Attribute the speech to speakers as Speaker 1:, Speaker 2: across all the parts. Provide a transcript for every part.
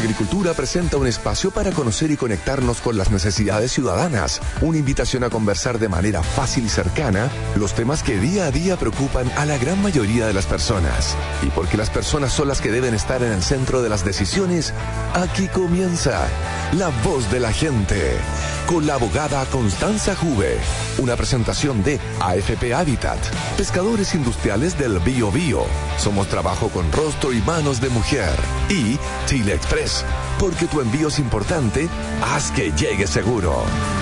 Speaker 1: Agricultura presenta un espacio para conocer y conectarnos con las necesidades ciudadanas. Una invitación a conversar de manera fácil y cercana los temas que día a día preocupan a la gran mayoría de las personas. Y porque las personas son las que deben estar en el centro de las decisiones, aquí comienza La Voz de la Gente, con la abogada Constanza Juve. Una presentación de AFP Habitat, pescadores industriales del Biobío. Somos trabajo con rostro y manos de mujer. Y Chile Express, porque tu envío es importante, haz que llegue seguro.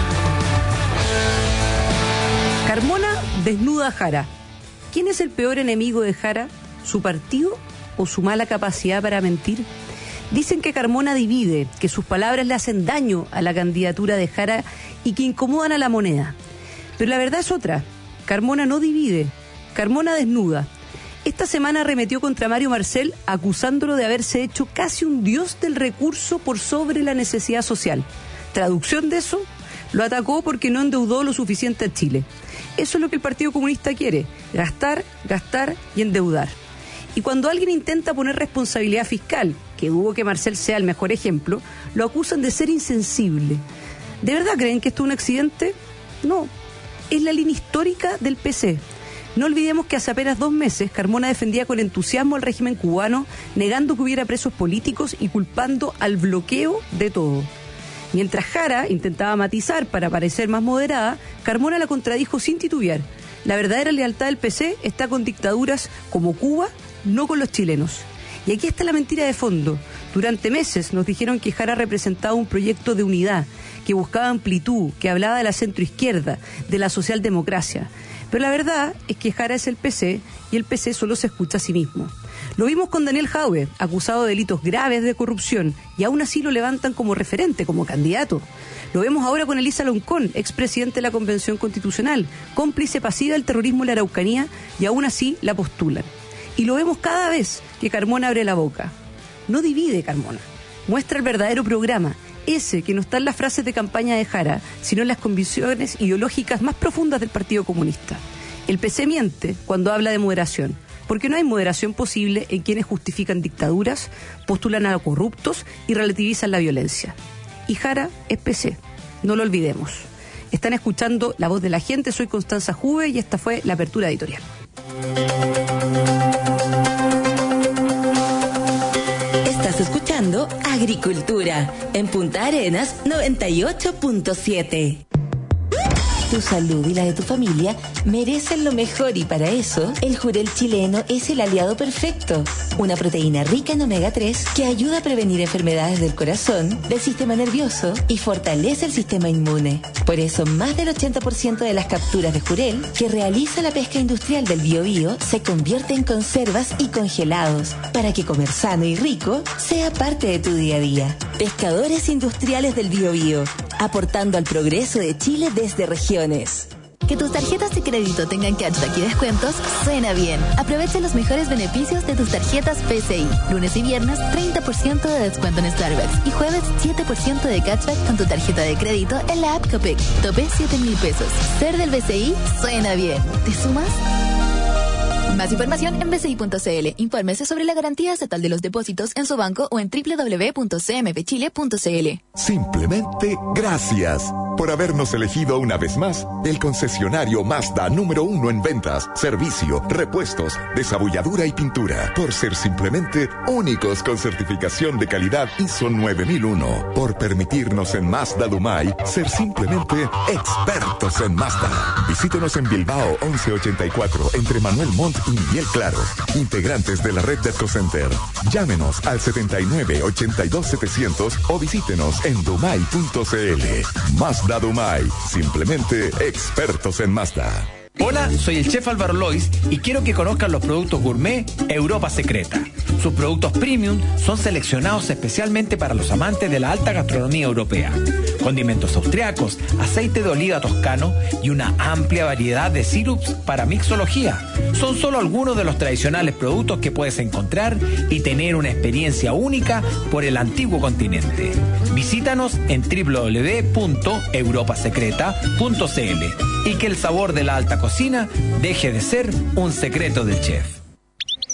Speaker 2: Carmona desnuda a Jara. ¿Quién es el peor enemigo de Jara? ¿Su partido o su mala capacidad para mentir? Dicen que Carmona divide, que sus palabras le hacen daño a la candidatura de Jara y que incomodan a la moneda. Pero la verdad es otra. Carmona no divide, Carmona desnuda. Esta semana arremetió contra Mario Marcel acusándolo de haberse hecho casi un dios del recurso por sobre la necesidad social. Traducción de eso, lo atacó porque no endeudó lo suficiente a Chile. Eso es lo que el Partido Comunista quiere, gastar, gastar y endeudar. Y cuando alguien intenta poner responsabilidad fiscal, que dudo que Marcel sea el mejor ejemplo, lo acusan de ser insensible. ¿De verdad creen que esto es un accidente? No, es la línea histórica del PC. No olvidemos que hace apenas 2 meses Carmona defendía con entusiasmo al régimen cubano, negando que hubiera presos políticos y culpando al bloqueo de todo. Mientras Jara intentaba matizar para parecer más moderada, Carmona la contradijo sin titubear. La verdadera lealtad del PC está con dictaduras como Cuba, no con los chilenos. Y aquí está la mentira de fondo. Durante meses nos dijeron que Jara representaba un proyecto de unidad, que buscaba amplitud, que hablaba de la centroizquierda, de la socialdemocracia. Pero la verdad es que Jara es el PC y el PC solo se escucha a sí mismo. Lo vimos con Daniel Jadwe, acusado de delitos graves de corrupción, y aún así lo levantan como referente, como candidato. Lo vemos ahora con Elisa Loncón, expresidente de la Convención Constitucional, cómplice pasiva del terrorismo en la Araucanía, y aún así la postulan. Y lo vemos cada vez que Carmona abre la boca. No divide Carmona, muestra el verdadero programa, ese que no está en las frases de campaña de Jara, sino en las convicciones ideológicas más profundas del Partido Comunista. El PC miente cuando habla de moderación, porque no hay moderación posible en quienes justifican dictaduras, postulan a corruptos y relativizan la violencia. Y Jara es PC, no lo olvidemos. Están escuchando La Voz de la Gente, soy Constanza Juve y esta fue la apertura editorial.
Speaker 3: Estás escuchando Agricultura en Punta Arenas 98.7. Tu salud y la de tu familia merecen lo mejor y para eso el Jurel chileno es el aliado perfecto. Una proteína rica en omega 3 que ayuda a prevenir enfermedades del corazón, del sistema nervioso y fortalece el sistema inmune. Por eso más del 80% de las capturas de Jurel que realiza la pesca industrial del Biobío se convierte en conservas y congelados para que comer sano y rico sea parte de tu día a día. Pescadores industriales del Biobío, aportando al progreso de Chile desde regiones.
Speaker 4: Que tus tarjetas de crédito tengan cashback y descuentos suena bien. Aprovecha los mejores beneficios de tus tarjetas PCI. Lunes y viernes 30% de descuento en Starbucks y jueves 7% de cashback con tu tarjeta de crédito en la app Copec. Tope 7,000 pesos. Ser del BCI suena bien. ¿Te sumas? Más información en bci.cl. Infórmese sobre la garantía estatal de los depósitos en su banco o en www.cmpchile.cl.
Speaker 5: Simplemente gracias por habernos elegido una vez más el concesionario Mazda número 1 en ventas, servicio, repuestos, desabulladura y pintura. Por ser simplemente únicos con certificación de calidad ISO 9001. Por permitirnos en Mazda Dumay ser simplemente expertos en Mazda. Visítenos en Bilbao 1184 entre Manuel Montt y Miguel Claros, integrantes de la red de EcoCenter. Llámenos al 79-82-700 o visítenos en dumay.cl. Mazda Dumay, simplemente expertos en Mazda.
Speaker 6: Hola, soy el chef Álvaro Lois y quiero que conozcan los productos gourmet Europa Secreta. Sus productos premium son seleccionados especialmente para los amantes de la alta gastronomía europea. Condimentos austriacos, aceite de oliva toscano y una amplia variedad de sirups para mixología. Son solo algunos de los tradicionales productos que puedes encontrar y tener una experiencia única por el antiguo continente. Visítanos en www.europasecreta.cl y que el sabor de la alta cocina deje de ser un secreto del chef.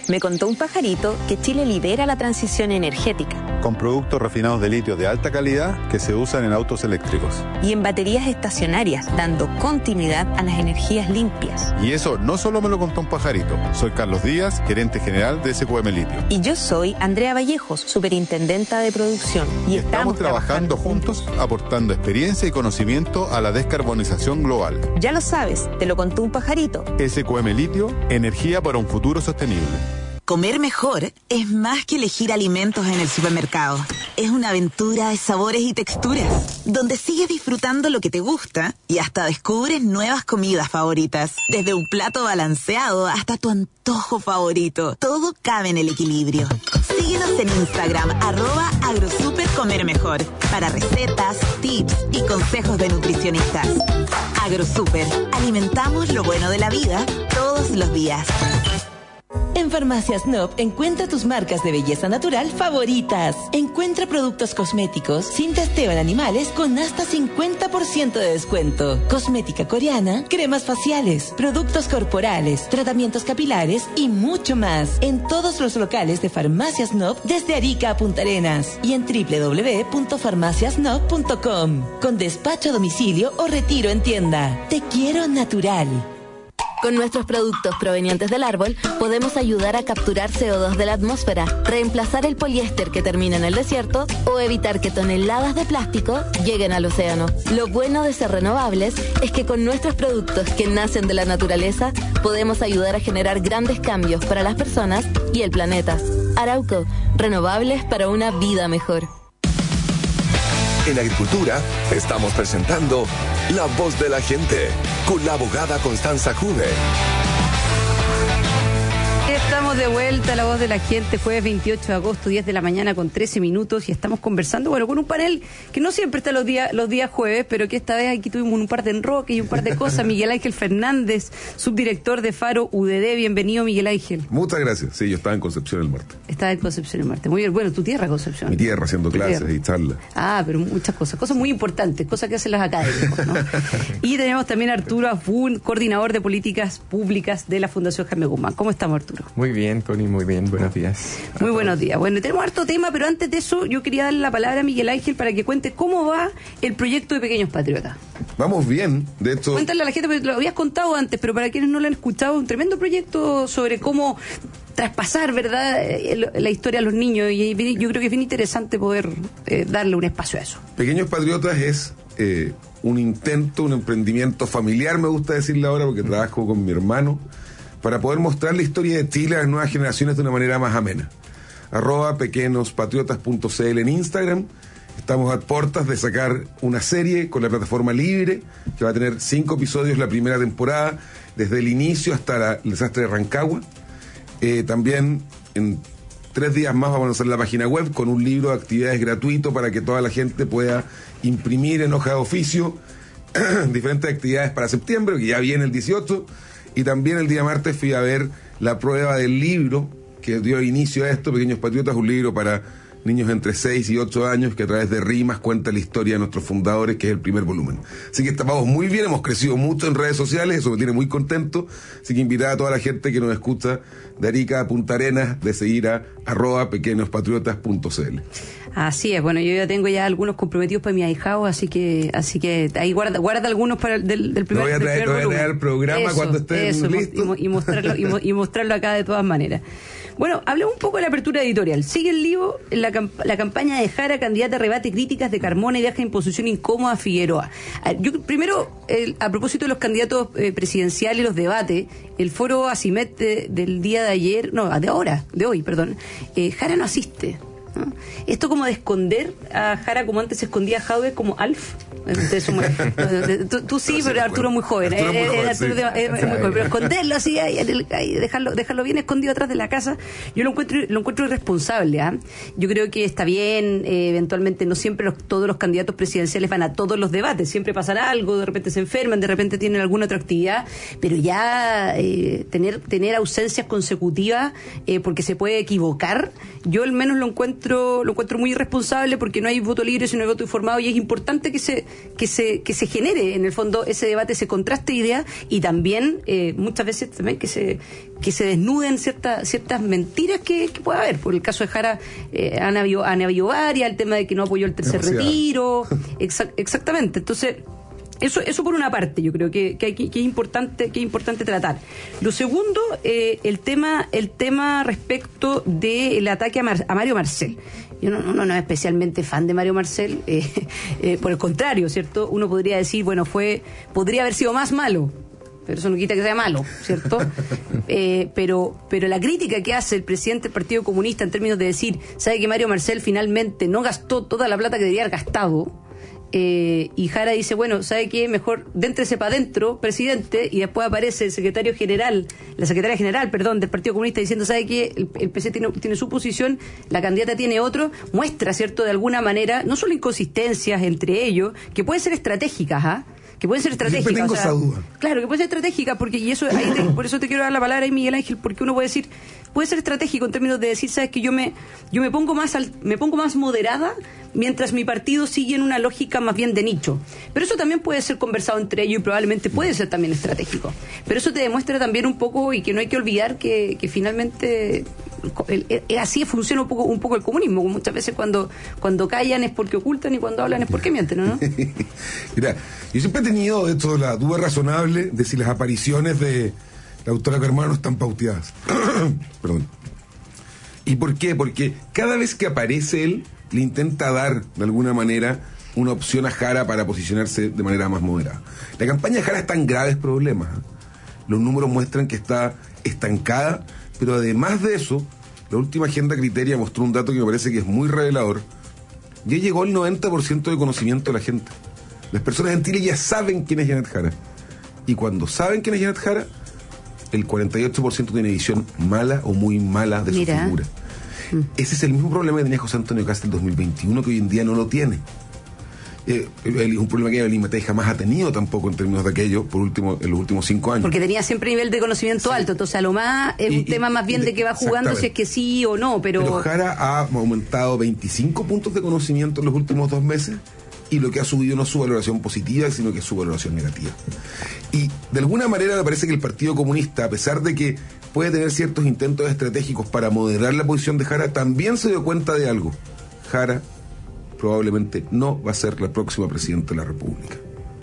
Speaker 7: Me contó un pajarito que Chile lidera la transición energética.
Speaker 8: Con productos refinados de litio de alta calidad que se usan en autos eléctricos.
Speaker 7: Y en baterías estacionarias, dando continuidad a las energías limpias.
Speaker 8: Y eso no solo me lo contó un pajarito. Soy Carlos Díaz, gerente general de SQM Litio.
Speaker 7: Y yo soy Andrea Vallejos, superintendenta de producción.
Speaker 8: Y estamos trabajando juntos, aportando experiencia y conocimiento a la descarbonización global.
Speaker 7: Ya lo sabes, te lo contó un pajarito.
Speaker 8: SQM Litio, energía para un futuro sostenible.
Speaker 9: Comer mejor es más que elegir alimentos en el supermercado. Es una aventura de sabores y texturas, donde sigues disfrutando lo que te gusta y hasta descubres nuevas comidas favoritas. Desde un plato balanceado hasta tu antojo favorito. Todo cabe en el equilibrio. Síguenos en Instagram, @agrosupercomermejor, para recetas, tips y consejos de nutricionistas. AgroSuper, alimentamos lo bueno de la vida todos los días.
Speaker 3: En Farmacias Nop encuentra tus marcas de belleza natural favoritas. Encuentra productos cosméticos sin testeo en animales con hasta 50% de descuento. Cosmética coreana, cremas faciales, productos corporales, tratamientos capilares y mucho más. En todos los locales de Farmacias Nop desde Arica a Punta Arenas y en www.farmaciasnop.com. Con despacho a domicilio o retiro en tienda. Te quiero natural.
Speaker 4: Con nuestros productos provenientes del árbol, podemos ayudar a capturar CO2 de la atmósfera, reemplazar el poliéster que termina en el desierto o evitar que toneladas de plástico lleguen al océano. Lo bueno de ser renovables es que con nuestros productos que nacen de la naturaleza, podemos ayudar a generar grandes cambios para las personas y el planeta. Arauco, renovables para una vida mejor.
Speaker 1: En Agricultura estamos presentando La Voz de la Gente con la abogada Constanza Jube.
Speaker 2: Estamos de vuelta a La Voz de la Gente, jueves 28 de agosto, 10 de la mañana con 13 minutos, y estamos conversando, con un panel que no siempre está los días jueves, pero que esta vez aquí tuvimos un par de enroques y un par de cosas. Miguel Ángel Fernández, subdirector de Faro UDD. Bienvenido, Miguel Ángel.
Speaker 10: Muchas gracias. Sí, yo estaba en Concepción el martes.
Speaker 2: Estaba en Concepción el martes. Muy bien. Bueno, tu tierra, Concepción.
Speaker 10: Mi tierra, haciendo clases y charlas.
Speaker 2: Pero muchas cosas muy importantes, cosas que hacen los académicos, ¿no? Y tenemos también a Arturo Afún, coordinador de políticas públicas de la Fundación Jaime Guzmán. ¿Cómo estamos, Arturo?
Speaker 11: Muy bien, Connie, muy bien. Buenos días.
Speaker 2: Muy buenos días. Bueno, tenemos harto tema, pero antes de eso yo quería darle la palabra a Miguel Ángel para que cuente cómo va el proyecto de Pequeños Patriotas.
Speaker 10: Vamos bien, de hecho...
Speaker 2: Cuéntale a la gente, porque lo habías contado antes, pero para quienes no lo han escuchado, un tremendo proyecto sobre cómo traspasar, ¿verdad?, la historia a los niños, y yo creo que es bien interesante poder darle un espacio a eso.
Speaker 10: Pequeños Patriotas es un intento, un emprendimiento familiar, me gusta decirle ahora, porque trabajo con mi hermano, para poder mostrar la historia de Chile a las nuevas generaciones de una manera más amena. @pequeñospatriotas.cl en Instagram. Estamos a puertas de sacar una serie con la plataforma libre, que va a tener 5 episodios la primera temporada, desde el inicio hasta el desastre de Rancagua. También en 3 días más vamos a hacer la página web con un libro de actividades gratuito para que toda la gente pueda imprimir en hoja de oficio diferentes actividades para septiembre, que ya viene el 18. Y también el día martes fui a ver la prueba del libro que dio inicio a esto, Pequeños Patriotas, un libro para niños entre 6 y 8 años que a través de rimas cuenta la historia de nuestros fundadores, que es el primer volumen. Así que estamos muy bien, hemos crecido mucho en redes sociales, eso me tiene muy contento. Así que invitar a toda la gente que nos escucha de Arica a Punta Arenas de seguir a @pequeñospatriotas.cl.
Speaker 2: Así es, bueno, yo ya tengo algunos comprometidos para mi ahijado, así que ahí guarda algunos para del primer volumen.
Speaker 10: Voy a traer el programa cuando estén listos.
Speaker 2: Y mostrarlo acá de todas maneras. Bueno, hablemos un poco de la apertura editorial. Sigue el libro, la campaña de Jara, candidata a rebate críticas de Carmona y deja en posición incómoda a Figueroa. Yo primero, a propósito de los candidatos presidenciales, los debates, el foro Asimet del día de ayer, de hoy, Jara no asiste. ¿no? Esto como de esconder a Jara como antes se escondía a Jaude como Alf. Tú sí, pero Arturo es muy joven. Pero esconderlo así, dejarlo bien escondido atrás de la casa, yo lo encuentro irresponsable. Yo creo que está bien, eventualmente no siempre todos los candidatos presidenciales van a todos los debates, siempre pasan algo, de repente se enferman, de repente tienen alguna otra actividad, pero ya tener ausencias consecutivas porque se puede equivocar, yo al menos lo encuentro encuentro muy irresponsable porque no hay voto libre sino hay voto informado, y es importante que se genere en el fondo ese debate, ese contraste de ideas, y también muchas veces también que se desnuden ciertas mentiras que pueda haber. Por el caso de Jara han habido varias, el tema de que no apoyó el tercer retiro, exactamente. Entonces eso por una parte yo creo que es importante tratar. Lo segundo, el tema respecto del ataque a Mario Marcel. Yo no es especialmente fan de Mario Marcel, por el contrario, ¿cierto? Uno podría decir, bueno, podría haber sido más malo, pero eso no quita que sea malo, ¿cierto? Pero la crítica que hace el presidente del Partido Comunista en términos de decir, sabe que Mario Marcel finalmente no gastó toda la plata que debía haber gastado, y Jara dice, bueno, ¿sabe qué? Mejor déntrese para adentro, presidente, y después aparece la secretaria general del Partido Comunista diciendo, ¿sabe qué? El PC tiene su posición, la candidata tiene otro, muestra, ¿cierto?, de alguna manera, no solo inconsistencias entre ellos, que pueden ser estratégicas, que pueden ser estratégicas.
Speaker 10: Siempre tengo esa duda.
Speaker 2: Claro, que pueden ser estratégicas, porque, y eso por eso te quiero dar la palabra ahí, Miguel Ángel, porque uno puede decir, puede ser estratégico en términos de decir, sabes que yo me pongo más moderada mientras mi partido sigue en una lógica más bien de nicho. Pero eso también puede ser conversado entre ellos y probablemente puede ser también estratégico. Pero eso te demuestra también un poco, y que no hay que olvidar que finalmente así funciona un poco el comunismo. Muchas veces cuando callan es porque ocultan y cuando hablan es porque mienten, ¿no?
Speaker 10: Mira, yo siempre he tenido esto, la duda razonable de si las apariciones de la autora Carmona están pauteadas. Perdón. ¿Y por qué? Porque cada vez que aparece él, le intenta dar, de alguna manera, una opción a Jara para posicionarse de manera más moderada. La campaña de Jara está en graves problemas. Los números muestran que está estancada, pero además de eso, la última agenda Criteria mostró un dato que me parece que es muy revelador. Ya llegó el 90% de conocimiento de la gente. Las personas en Chile ya saben quién es Janet Jara. Y cuando saben quién es Janet Jara, el 48% tiene visión mala o muy mala de su figura. Ese es el mismo problema que tenía José Antonio Cast en 2021, que hoy en día no lo tiene. Un problema que Evelyn Matei jamás ha tenido tampoco en términos de aquello, en los últimos 5 años.
Speaker 2: Porque tenía siempre nivel de conocimiento alto, entonces a lo más es un tema más bien de que va jugando si es que sí o no, pero
Speaker 10: Jara ha aumentado 25 puntos de conocimiento en los últimos 2 meses, y lo que ha subido no es su valoración positiva, sino que es su valoración negativa. Y de alguna manera me parece que el Partido Comunista, a pesar de que puede tener ciertos intentos estratégicos para moderar la posición de Jara, también se dio cuenta de algo. Jara probablemente no va a ser la próxima presidenta de la República.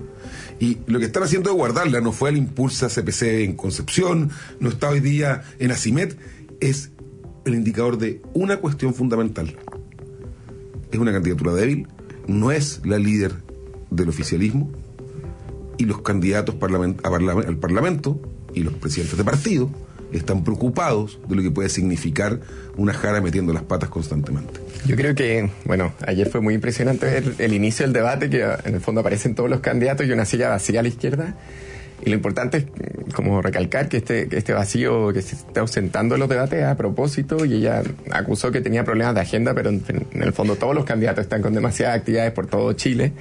Speaker 10: Y lo que están haciendo es guardarla. No fue al Impulsa CPC en Concepción, no está hoy día en Asimet. Es el indicador de una cuestión fundamental. Es una candidatura débil, no es la líder del oficialismo, y los candidatos al Parlamento y los presidentes de partido están preocupados de lo que puede significar una Jara metiendo las patas constantemente.
Speaker 11: Yo creo que, ayer fue muy impresionante ver el inicio del debate, que en el fondo aparecen todos los candidatos y una silla vacía a la izquierda. Y lo importante es como recalcar que este vacío que se está ausentando en los debates a propósito, y ella acusó que tenía problemas de agenda, pero en el fondo todos los candidatos están con demasiadas actividades por todo Chile.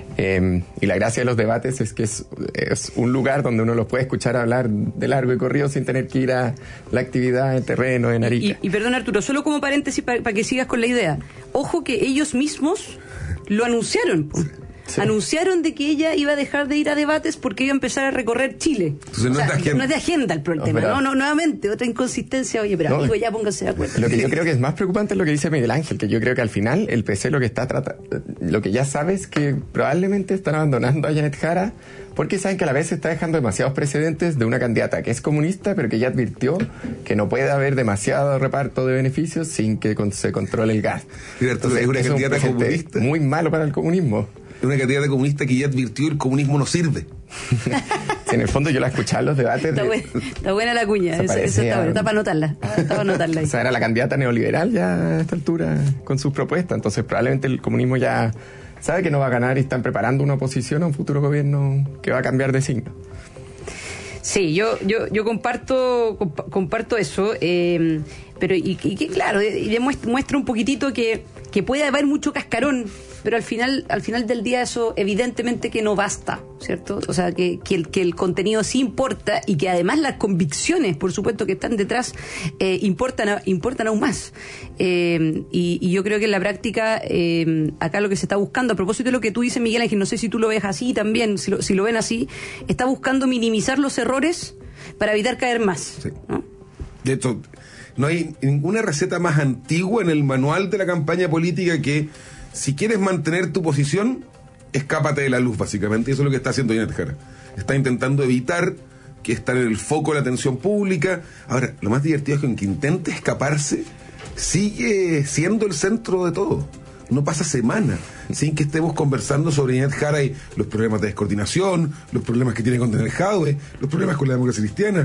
Speaker 11: Y la gracia de los debates es que es un lugar donde uno los puede escuchar hablar de largo y corrido sin tener que ir a la actividad en terreno, en Arica.
Speaker 2: Y perdón, Arturo, solo como paréntesis para que sigas con la idea. Ojo que ellos mismos lo anunciaron. Sí. Anunciaron de que ella iba a dejar de ir a debates porque iba a empezar a recorrer Chile.
Speaker 10: Entonces no
Speaker 2: es de agenda el problema. No, nuevamente, otra inconsistencia. Oye, pero amigo, ya pónganse de acuerdo.
Speaker 11: Lo que yo creo que es más preocupante es lo que dice Miguel Ángel, que yo creo que al final el PC lo que ya sabe es que probablemente están abandonando a Janet Jara, porque saben que a la vez se está dejando demasiados precedentes de una candidata que es comunista, pero que ya advirtió que no puede haber demasiado reparto de beneficios sin que se controle el gas.
Speaker 10: Entonces, es una candidata comunista
Speaker 11: muy malo para el comunismo.
Speaker 10: Es una candidata comunista que ya advirtió que el comunismo no sirve.
Speaker 11: Sí, en el fondo yo la escuchaba en los debates.
Speaker 2: Está buena la cuña, esa está buena, está para anotarla. Ahí.
Speaker 11: O sea, era la candidata neoliberal ya a esta altura con sus propuestas, entonces probablemente el comunismo ya sabe que no va a ganar y están preparando una oposición a un futuro gobierno que va a cambiar de signo.
Speaker 2: Sí, yo comparto eso. Pero y que claro, muestra un poquitito que puede haber mucho cascarón, pero al final del día eso evidentemente que no basta, ¿cierto? O sea, que el contenido sí importa y que además las convicciones, por supuesto, que están detrás importan aún más. Y yo creo que en la práctica acá lo que se está buscando, a propósito de lo que tú dices, Miguel Ángel, no sé si tú lo ves así también, si lo ven así, está buscando minimizar los errores para evitar caer más,
Speaker 10: sí.
Speaker 2: ¿no?
Speaker 10: De hecho, no hay ninguna receta más antigua en el manual de la campaña política que si quieres mantener tu posición, escápate de la luz, básicamente. Y eso es lo que está haciendo Janet Jara. Está intentando evitar que estar en el foco de la atención pública. Ahora, lo más divertido es que aunque intente escaparse, sigue siendo el centro de todo. No pasa semana sin que estemos conversando sobre Janet Jara y los problemas de descoordinación, los problemas que tiene con Daniel Jadwe, los problemas con la democracia cristiana.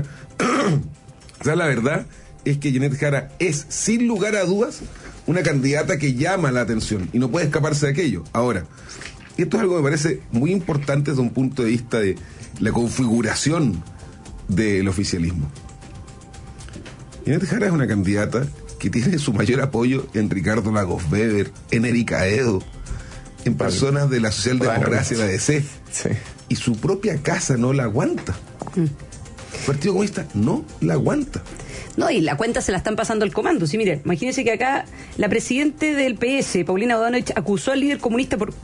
Speaker 10: O sea, la verdad es que Janet Jara es, sin lugar a dudas, una candidata que llama la atención y no puede escaparse de aquello. Ahora, esto es algo que me parece muy importante desde un punto de vista de la configuración del oficialismo. Janet Jara es una candidata que tiene su mayor apoyo en Ricardo Lagos Weber, en Erika Edo, en personas de la socialdemocracia, la DC.
Speaker 11: Sí.
Speaker 10: Y su propia casa no la aguanta. El Partido Comunista no la aguanta.
Speaker 2: No, y la cuenta se la están pasando al comando. Sí, mire, imagínense que acá la presidente del PS, Paulina Bodanovich, acusó al líder comunista por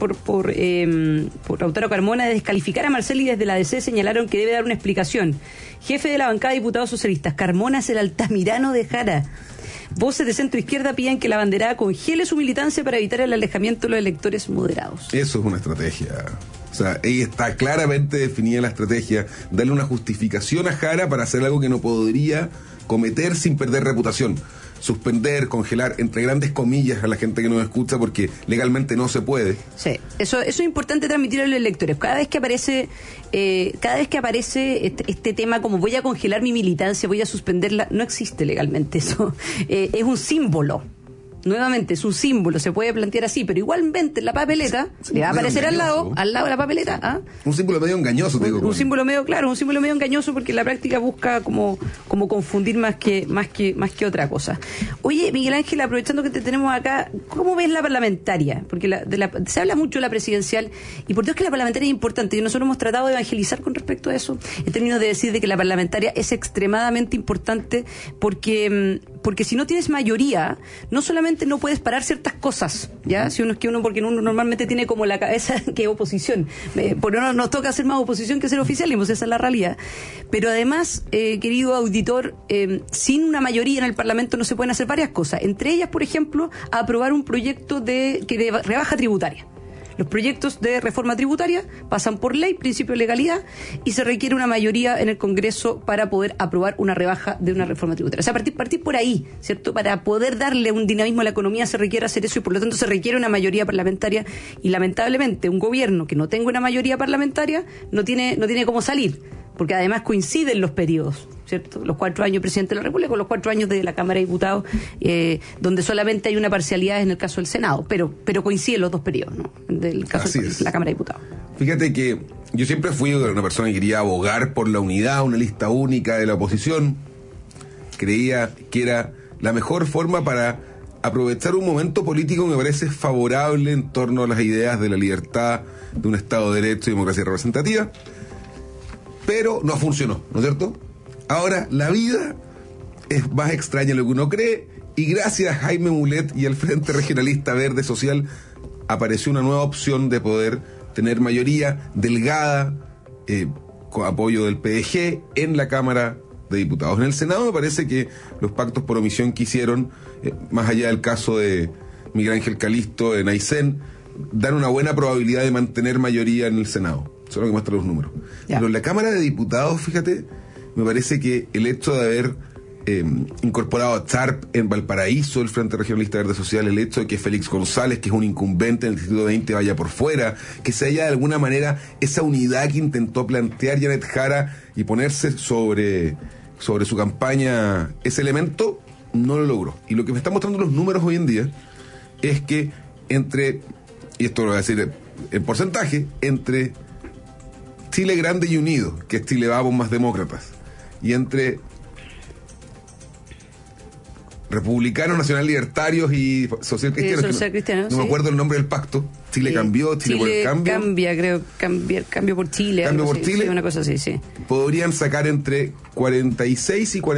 Speaker 2: Lautaro Carmona de descalificar a Marcel, y desde la DC señalaron que debe dar una explicación. Jefe de la bancada de diputados socialistas, Carmona es el Altamirano de Jara. Voces de centro izquierda piden que la banderada congele su militancia para evitar el alejamiento de los electores moderados.
Speaker 10: Eso es una estrategia. O sea, ahí está claramente definida la estrategia, darle una justificación a Jara para hacer algo que no podría cometer sin perder reputación. Suspender, congelar, entre grandes comillas, a la gente que nos escucha, porque legalmente no se puede.
Speaker 2: Sí, eso es importante transmitirlo a los electores. Cada vez que aparece este tema como voy a congelar mi militancia, voy a suspenderla, no existe legalmente eso. Es un símbolo. Nuevamente, es un símbolo, se puede plantear así, pero igualmente en la papeleta le va a aparecer al lado de la papeleta. ¿Ah?
Speaker 10: Un símbolo medio engañoso, te digo.
Speaker 2: Un símbolo medio, claro, un símbolo medio engañoso, porque en la práctica busca como confundir más que otra cosa. Oye, Miguel Ángel, aprovechando que te tenemos acá, ¿cómo ves la parlamentaria? Porque se habla mucho de la presidencial, y por Dios que la parlamentaria es importante, y nosotros hemos tratado de evangelizar con respecto a eso, en términos de decir de que la parlamentaria es extremadamente importante, porque si no tienes mayoría, no solamente no puedes parar ciertas cosas, ¿ya? Porque uno normalmente tiene como la cabeza que es oposición. Por uno nos toca hacer más oposición que ser oficialismo, esa es la realidad. Pero además, querido auditor, sin una mayoría en el Parlamento no se pueden hacer varias cosas. Entre ellas, por ejemplo, aprobar un proyecto de rebaja tributaria. Los proyectos de reforma tributaria pasan por ley, principio de legalidad, y se requiere una mayoría en el Congreso para poder aprobar una rebaja de una reforma tributaria. O sea, partir por ahí, ¿cierto? Para poder darle un dinamismo a la economía se requiere hacer eso, y por lo tanto se requiere una mayoría parlamentaria, y lamentablemente un gobierno que no tenga una mayoría parlamentaria no tiene cómo salir, porque además coinciden los periodos, ¿cierto? Los 4 años presidente de la República con los 4 años de la Cámara de Diputados, donde solamente hay una parcialidad en el caso del Senado, pero coinciden los dos periodos, ¿no? Del caso de la Cámara de Diputados.
Speaker 10: Fíjate que yo siempre fui una persona que quería abogar por la unidad, una lista única de la oposición. Creía que era la mejor forma para aprovechar un momento político que me parece favorable en torno a las ideas de la libertad, de un Estado de Derecho y democracia representativa. Pero no funcionó, ¿no es cierto? Ahora la vida es más extraña de lo que uno cree, y gracias a Jaime Mulet y al Frente Regionalista Verde Social apareció una nueva opción de poder tener mayoría delgada, con apoyo del PDG en la Cámara de Diputados. En el Senado me parece que los pactos por omisión que hicieron, más allá del caso de Miguel Ángel Calisto en Aysén, dan una buena probabilidad de mantener mayoría en el Senado. Eso es lo que muestran los números. Ya. Pero en la Cámara de Diputados, fíjate, me parece que el hecho de haber incorporado a Charp en Valparaíso, el Frente Regionalista Verde Social, el hecho de que Félix González, que es un incumbente en el Distrito 20, vaya por fuera, que se haya de alguna manera esa unidad que intentó plantear Janet Jara y ponerse sobre su campaña, ese elemento, no lo logró. Y lo que me están mostrando los números hoy en día es que y esto lo voy a decir en porcentaje, entre Chile Grande y Unido, que es Chile Vamos más Demócratas, y entre republicanos, nacional libertarios y social cristianos. No me acuerdo el nombre del pacto. Chile cambió, Chile por el cambio.
Speaker 2: Cambio por Chile.
Speaker 10: Cambio por Chile.
Speaker 2: Sí, una cosa así, sí.
Speaker 10: Podrían sacar entre 46 y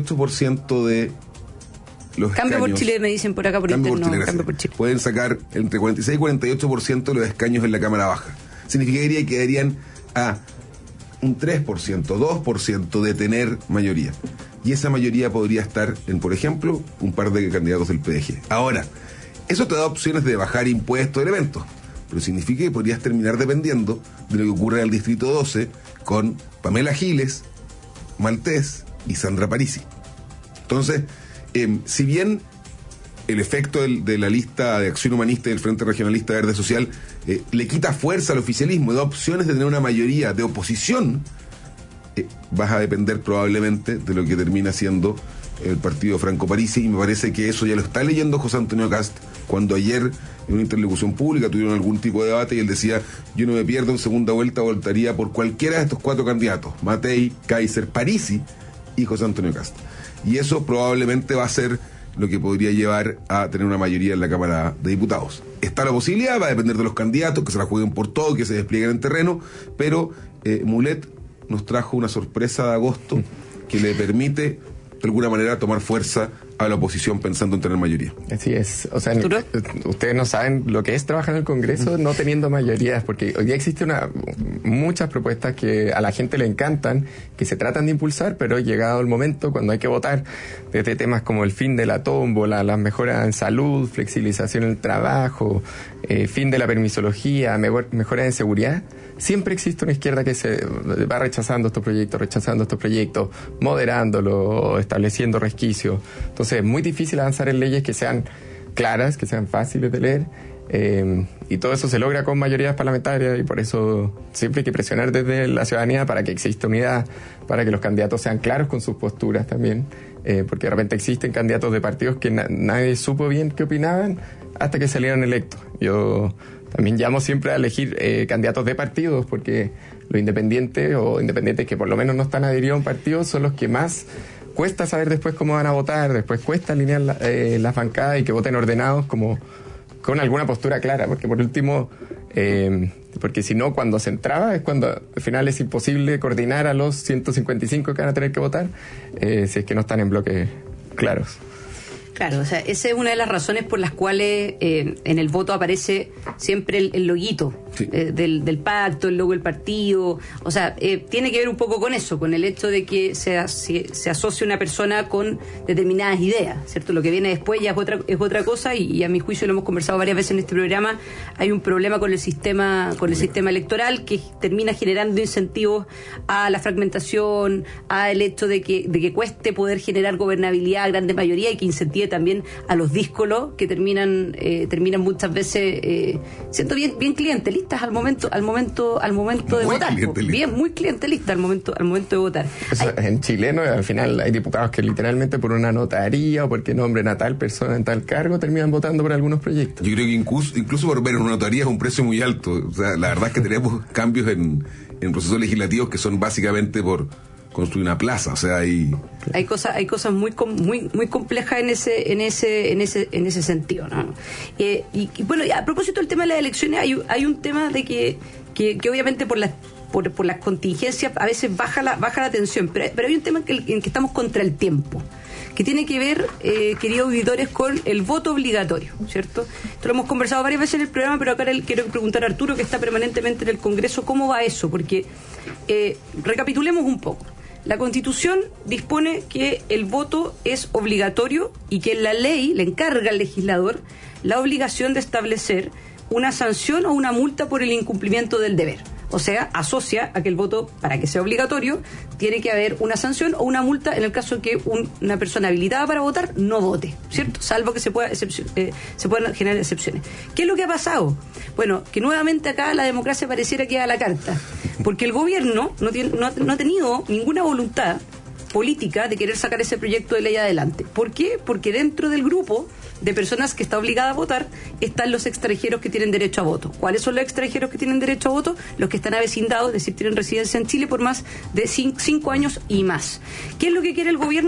Speaker 10: 48% de los
Speaker 2: Cambio
Speaker 10: escaños.
Speaker 2: Por Chile, me dicen por acá por interno. Cambio por Chile.
Speaker 10: Pueden sacar entre 46 y 48% de los escaños en la Cámara Baja. Significaría que quedarían a un 3%, 2% de tener mayoría. Y esa mayoría podría estar en, por ejemplo, un par de candidatos del PDG. Ahora, eso te da opciones de bajar impuestos, elementos, pero significa que podrías terminar dependiendo de lo que ocurre en el Distrito 12 con Pamela Giles, Maltés y Sandra Parisi. Entonces, si bien el efecto de la lista de Acción Humanista y del Frente Regionalista Verde Social le quita fuerza al oficialismo, da opciones de tener una mayoría de oposición, vas a depender probablemente de lo que termina siendo el partido Franco Parisi, y me parece que eso ya lo está leyendo José Antonio Cast, cuando ayer en una interlocución pública tuvieron algún tipo de debate y él decía: yo no me pierdo en segunda vuelta, votaría por cualquiera de estos 4 candidatos, Matei, Kaiser, Parisi y José Antonio Cast. Y eso probablemente va a ser lo que podría llevar a tener una mayoría en la Cámara de Diputados. Está la posibilidad, va a depender de los candidatos, que se la jueguen por todo, que se desplieguen en terreno, pero Mulet nos trajo una sorpresa de agosto que le permite de alguna manera tomar fuerza a la oposición pensando en tener mayoría.
Speaker 11: Así es. O sea, ustedes no saben lo que es trabajar en el Congreso no teniendo mayorías, porque hoy día existen muchas propuestas que a la gente le encantan, que se tratan de impulsar, pero llegado el momento, cuando hay que votar, desde temas como el fin de la tómbola, las mejoras en salud, flexibilización en el trabajo, fin de la permisología, mejoras en seguridad, siempre existe una izquierda que se va rechazando estos proyectos, moderándolo, estableciendo resquicios. Entonces es muy difícil avanzar en leyes que sean claras, que sean fáciles de leer, y todo eso se logra con mayorías parlamentarias, y por eso siempre hay que presionar desde la ciudadanía para que exista unidad, para que los candidatos sean claros con sus posturas también, porque de repente existen candidatos de partidos que nadie supo bien qué opinaban hasta que salieron electos. Yo también llamo siempre a elegir candidatos de partidos, porque los independientes o independientes que por lo menos no están adheridos a un partido son los que más cuesta saber después cómo van a votar, después cuesta alinear las bancadas y que voten ordenados como con alguna postura clara, porque por último, porque si no, cuando se entraba es cuando al final es imposible coordinar a los 155 que van a tener que votar, si es que no están en bloques claros.
Speaker 2: Claro, o sea, esa es una de las razones por las cuales en el voto aparece siempre el loguito del pacto, el logo del partido. O sea, tiene que ver un poco con eso, con el hecho de que se asocie una persona con determinadas ideas, ¿cierto? Lo que viene después ya es otra cosa, y a mi juicio lo hemos conversado varias veces en este programa. Hay un problema con el sistema electoral que termina generando incentivos a la fragmentación, al hecho de que cueste poder generar gobernabilidad a grandes mayoría, y que incentive también a los díscolos que terminan muchas veces siendo bien clientelistas al momento de votar. Muy clientelistas al momento de votar.
Speaker 11: En chileno al final hay diputados que literalmente por una notaría o porque nombren a tal persona en tal cargo terminan votando por algunos proyectos.
Speaker 10: Yo creo que incluso por ver una notaría es un precio muy alto. O sea, la verdad es que tenemos cambios en procesos legislativos que son básicamente por construir una plaza. O sea, hay
Speaker 2: cosas muy complejas en ese sentido, ¿no? Y bueno, a propósito del tema de las elecciones, hay un tema de que obviamente por las contingencias a veces baja la tensión, pero hay un tema en que estamos contra el tiempo, que tiene que ver, queridos auditores, con el voto obligatorio, ¿cierto? Esto lo hemos conversado varias veces en el programa, pero acá quiero preguntar a Arturo, que está permanentemente en el Congreso, ¿cómo va eso? Porque recapitulemos un poco. La Constitución dispone que el voto es obligatorio y que la ley le encarga al legislador la obligación de establecer una sanción o una multa por el incumplimiento del deber. O sea, asocia a que el voto, para que sea obligatorio, tiene que haber una sanción o una multa en el caso de que una persona habilitada para votar no vote, ¿cierto? Salvo que se puedan generar excepciones. ¿Qué es lo que ha pasado? Bueno, que nuevamente acá la democracia pareciera que a la carta, porque el gobierno no ha tenido ninguna voluntad política de querer sacar ese proyecto de ley adelante. ¿Por qué? Porque dentro del grupo de personas que está obligada a votar están los extranjeros que tienen derecho a voto. ¿Cuáles son los extranjeros que tienen derecho a voto? Los que están avecindados, es decir, tienen residencia en Chile por más de 5 años y más. ¿Qué es lo que quiere el gobierno?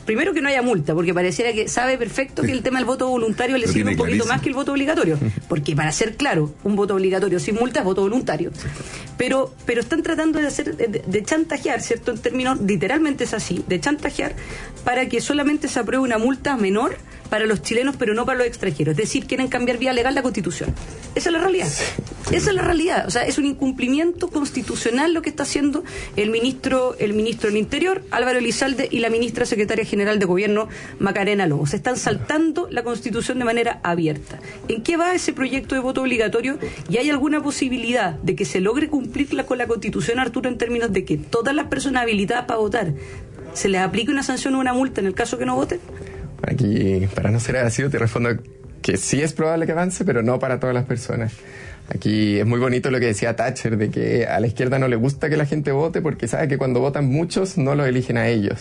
Speaker 2: primero que no haya multa, porque pareciera que sabe perfecto que el tema del voto voluntario le sirve un poquito más que el voto obligatorio, porque para ser claro, un voto obligatorio sin multa es voto voluntario, pero están tratando de hacer, de chantajear, ¿cierto? En términos, literalmente es así, de chantajear para que solamente se apruebe una multa menor para los chilenos, pero no para los extranjeros. Es decir, quieren cambiar vía legal la Constitución. Esa es la realidad. Esa es la realidad. O sea, es un incumplimiento constitucional lo que está haciendo el ministro del Interior, Álvaro Elizalde, y la ministra secretaria general de Gobierno, Macarena Lobo. Se están saltando la Constitución de manera abierta. ¿En qué va ese proyecto de voto obligatorio? ¿Y hay alguna posibilidad de que se logre cumplir con la Constitución, Arturo, en términos de que todas las personas habilitadas para votar se les aplique una sanción o una multa en el caso que no voten?
Speaker 11: Aquí, para no ser evasivo, te respondo que sí es probable que avance, pero no para todas las personas. Aquí es muy bonito lo que decía Thatcher, de que a la izquierda no le gusta que la gente vote porque sabe que cuando votan muchos no los eligen a ellos.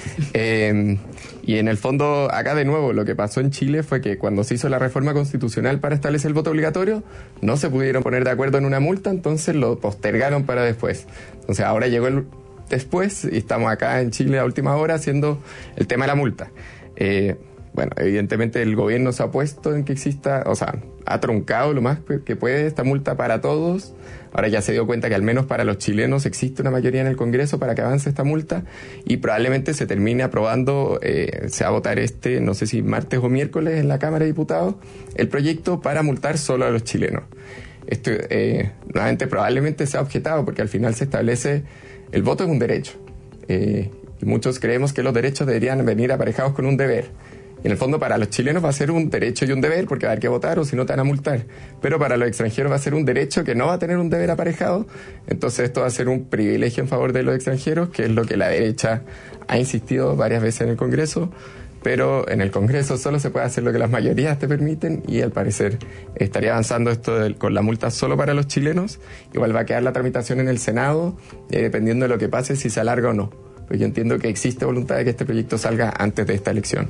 Speaker 11: Y en el fondo, acá de nuevo, lo que pasó en Chile fue que cuando se hizo la reforma constitucional para establecer el voto obligatorio, no se pudieron poner de acuerdo en una multa, entonces lo postergaron para después. Entonces ahora llegó el después y estamos acá en Chile a última hora haciendo el tema de la multa. Bueno, evidentemente el gobierno se ha puesto en que exista, o sea, ha truncado lo más que puede esta multa para todos. Ahora ya se dio cuenta que al menos para los chilenos existe una mayoría en el Congreso para que avance esta multa y probablemente se termine aprobando, se va a votar no sé si martes o miércoles en la Cámara de Diputados, el proyecto para multar solo a los chilenos. Esto nuevamente probablemente sea objetado porque al final se establece el voto es un derecho. Y muchos creemos que los derechos deberían venir aparejados con un deber. En el fondo, para los chilenos va a ser un derecho y un deber, porque va a haber que votar o si no te van a multar. Pero para los extranjeros va a ser un derecho que no va a tener un deber aparejado. Entonces esto va a ser un privilegio en favor de los extranjeros, que es lo que la derecha ha insistido varias veces en el Congreso. Pero en el Congreso solo se puede hacer lo que las mayorías te permiten y al parecer estaría avanzando esto con la multa solo para los chilenos. Igual va a quedar la tramitación en el Senado, dependiendo de lo que pase, si se alarga o no. Pero yo entiendo que existe voluntad de que este proyecto salga antes de esta elección.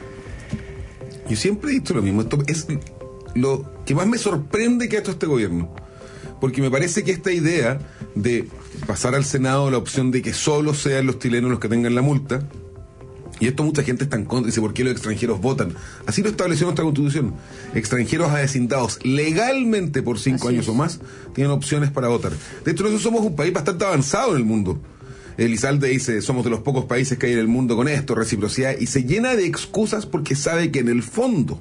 Speaker 10: Yo siempre he dicho lo mismo, esto es lo que más me sorprende que ha hecho este gobierno, porque me parece que esta idea de pasar al Senado la opción de que solo sean los chilenos los que tengan la multa, y esto mucha gente está en contra, dice, ¿por qué los extranjeros votan? Así lo estableció nuestra Constitución. Extranjeros avecindados legalmente por 5 años o más tienen opciones para votar. De hecho, nosotros somos un país bastante avanzado en el mundo. Elizalde dice, somos de los pocos países que hay en el mundo con esto, reciprocidad, y se llena de excusas porque sabe que en el fondo,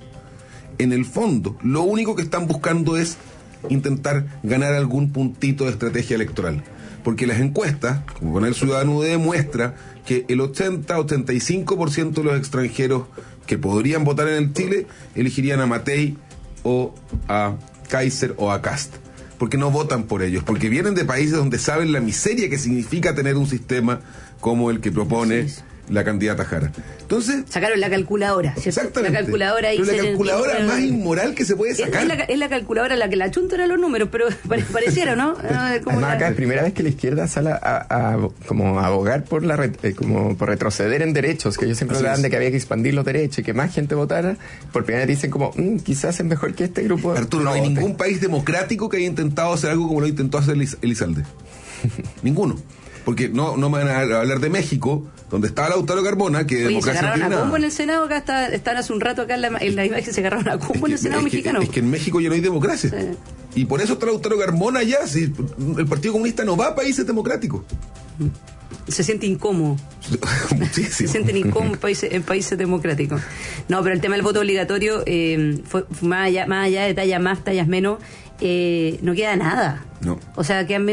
Speaker 10: lo único que están buscando es intentar ganar algún puntito de estrategia electoral. Porque las encuestas, como con el Ciudadano demuestra que el 80-85% de los extranjeros que podrían votar en el Chile elegirían a Matei o a Kaiser o a Kast. Porque no votan por ellos, porque vienen de países donde saben la miseria que significa tener un sistema como el que propone la candidata Jara. Entonces
Speaker 2: sacaron la calculadora, ¿cierto?
Speaker 10: Exactamente.
Speaker 2: La calculadora ahí.
Speaker 10: Pero la calculadora más inmoral que se puede sacar.
Speaker 2: Es la calculadora la que la chunta los números, pero pareciera, ¿no?
Speaker 11: Además, acá es primera vez que la izquierda sale a como abogar por como por retroceder en derechos, que ellos siempre hablaban de que había que expandir los derechos y que más gente votara. Por primera vez dicen como, quizás es mejor que este grupo.
Speaker 10: Arturo, no hay ningún país democrático que haya intentado hacer algo como lo intentó hacer Elizalde. Ninguno. Porque no me van a hablar de México, donde estaba Lautaro Carmona, que democracia
Speaker 2: se
Speaker 10: no
Speaker 2: agarraron
Speaker 10: tiene
Speaker 2: a combo
Speaker 10: nada.
Speaker 2: en el Senado, acá están hace un rato acá en la imagen, se agarraron a combo en el Senado mexicano.
Speaker 10: Es que en México ya no hay democracia. Sí. Y por eso está Lautaro Carmona allá, si el Partido Comunista no va a países democráticos.
Speaker 2: Se siente incómodo. Se sienten incómodos en países democráticos. No, pero el tema del voto obligatorio, fue más allá de tallas más, tallas menos, no queda nada.
Speaker 10: No.
Speaker 2: O sea, quedan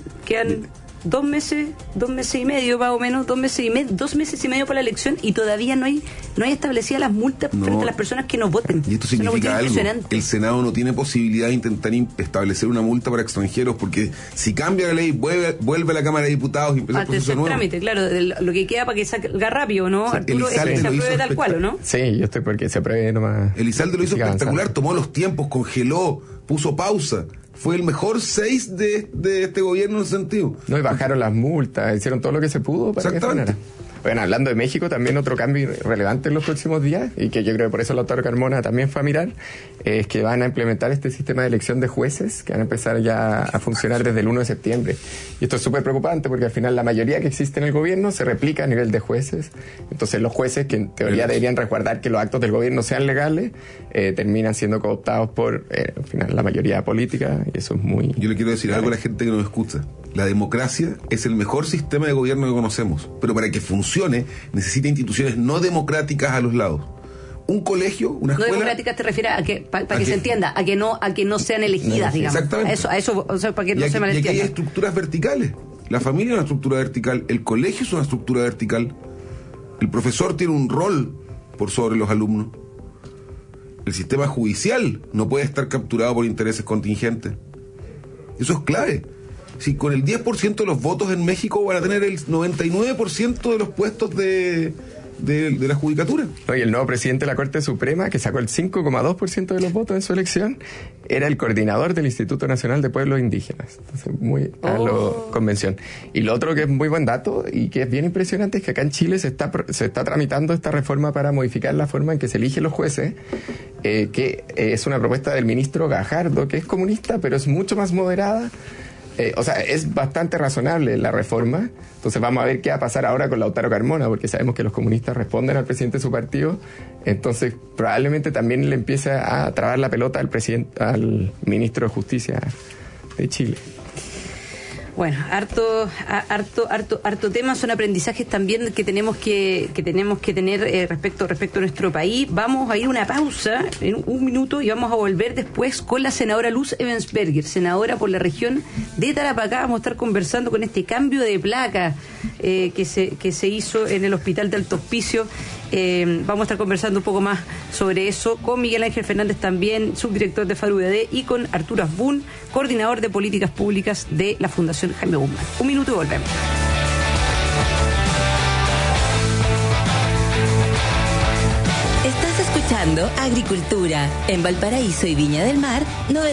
Speaker 2: 2 meses y medio más o menos, 2 meses y medio para la elección y todavía no hay establecidas las multas frente a las personas que no voten.
Speaker 10: Y esto significa algo. El Senado no tiene posibilidad de intentar establecer una multa para extranjeros porque si cambia la ley, vuelve a la Cámara de Diputados y empieza el proceso nuevo.
Speaker 2: Trámite, claro, lo que queda para que salga rápido, ¿no?
Speaker 10: O sea,
Speaker 2: Arturo, es que se apruebe tal cual, ¿o no?
Speaker 11: Sí, yo estoy porque se apruebe nomás.
Speaker 10: Elizalde lo hizo espectacular, tomó los tiempos, congeló, puso pausa. Fue el mejor 6 de este gobierno en ese sentido.
Speaker 11: No, y bajaron las multas, hicieron todo lo que se pudo para que frenara. Bueno, hablando de México, también otro cambio relevante en los próximos días, y que yo creo que por eso el doctor Carmona también fue a mirar, es que van a implementar este sistema de elección de jueces, que van a empezar ya a funcionar desde el 1 de septiembre. Y esto es súper preocupante porque al final la mayoría que existe en el gobierno se replica a nivel de jueces. Entonces los jueces, que en teoría deberían resguardar que los actos del gobierno sean legales, terminan siendo cooptados por al final la mayoría política, y eso es muy...
Speaker 10: Yo le quiero decir algo a la gente que nos escucha. La democracia es el mejor sistema de gobierno que conocemos, pero para que funcione necesita instituciones no democráticas a los lados. Un colegio, una escuela...
Speaker 2: No democráticas te refieres a que, para que se entienda, a que no sean elegidas, digamos.
Speaker 10: Exactamente.
Speaker 2: A eso, o sea, para que no se malentienda.
Speaker 10: Y aquí hay estructuras verticales. La familia es una estructura vertical, el colegio es una estructura vertical, el profesor tiene un rol por sobre los alumnos. El sistema judicial no puede estar capturado por intereses contingentes. Eso es clave. Si con el 10% de los votos en México van a tener el 99% de los puestos de la judicatura.
Speaker 11: Y el nuevo presidente de la Corte Suprema, que sacó el 5,2% de los votos en su elección, era el coordinador del Instituto Nacional de Pueblos Indígenas. Entonces, muy a lo convención. Y lo otro que es muy buen dato y que es bien impresionante es que acá en Chile se está tramitando esta reforma para modificar la forma en que se eligen los jueces, que es una propuesta del ministro Gajardo, que es comunista, pero es mucho más moderada. O sea, es bastante razonable la reforma. Entonces vamos a ver qué va a pasar ahora con Lautaro Carmona, porque sabemos que los comunistas responden al presidente de su partido. Entonces probablemente también le empiece a trabar la pelota al ministro de Justicia de Chile.
Speaker 2: Bueno, harto tema, son aprendizajes también que tenemos que tener respecto a nuestro país. Vamos a ir a una pausa en un minuto y vamos a volver después con la senadora Luz Ebensberger, senadora por la región de Tarapacá. Vamos a estar conversando con este cambio de placa que se hizo en el hospital de Alto Hospicio. Vamos a estar conversando un poco más sobre eso con Miguel Ángel Fernández, también subdirector de FARUDD, y con Arturo Asbun, coordinador de políticas públicas de la Fundación Jaime Guzmán. Un minuto y volvemos.
Speaker 3: Estás escuchando Agricultura en Valparaíso y Viña del Mar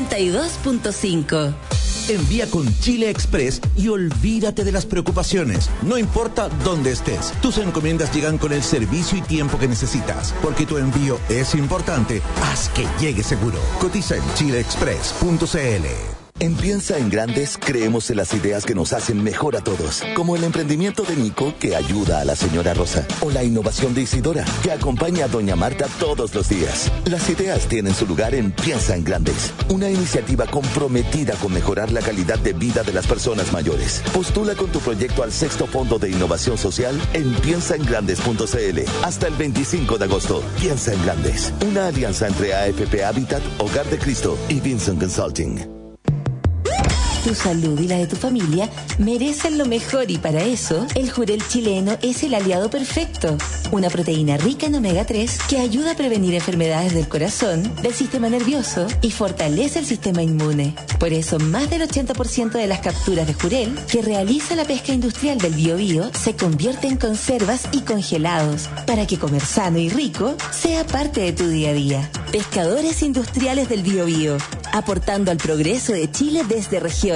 Speaker 3: 92.5.
Speaker 12: Envía con Chile Express y olvídate de las preocupaciones. No importa dónde estés, tus encomiendas llegan con el servicio y tiempo que necesitas. Porque tu envío es importante, haz que llegue seguro. Cotiza en chileexpress.cl.
Speaker 13: En Piensa en Grandes creemos en las ideas que nos hacen mejor a todos, como el emprendimiento de Nico, que ayuda a la señora Rosa, o la innovación de Isidora, que acompaña a doña Marta todos los días. Las ideas tienen su lugar en Piensa en Grandes, una iniciativa comprometida con mejorar la calidad de vida de las personas mayores. Postula con tu proyecto al 6º Fondo de Innovación Social en piensaengrandes.cl hasta el 25 de agosto. Piensa en Grandes, una alianza entre AFP Habitat, Hogar de Cristo y Vincent Consulting.
Speaker 3: Tu salud y la de tu familia merecen lo mejor, y para eso, el Jurel chileno es el aliado perfecto. Una proteína rica en omega 3 que ayuda a prevenir enfermedades del corazón, del sistema nervioso y fortalece el sistema inmune. Por eso, más del 80% de las capturas de Jurel que realiza la pesca industrial del Biobío se convierte en conservas y congelados, para que comer sano y rico sea parte de tu día a día. Pescadores industriales del Biobío, aportando al progreso de Chile desde regiones.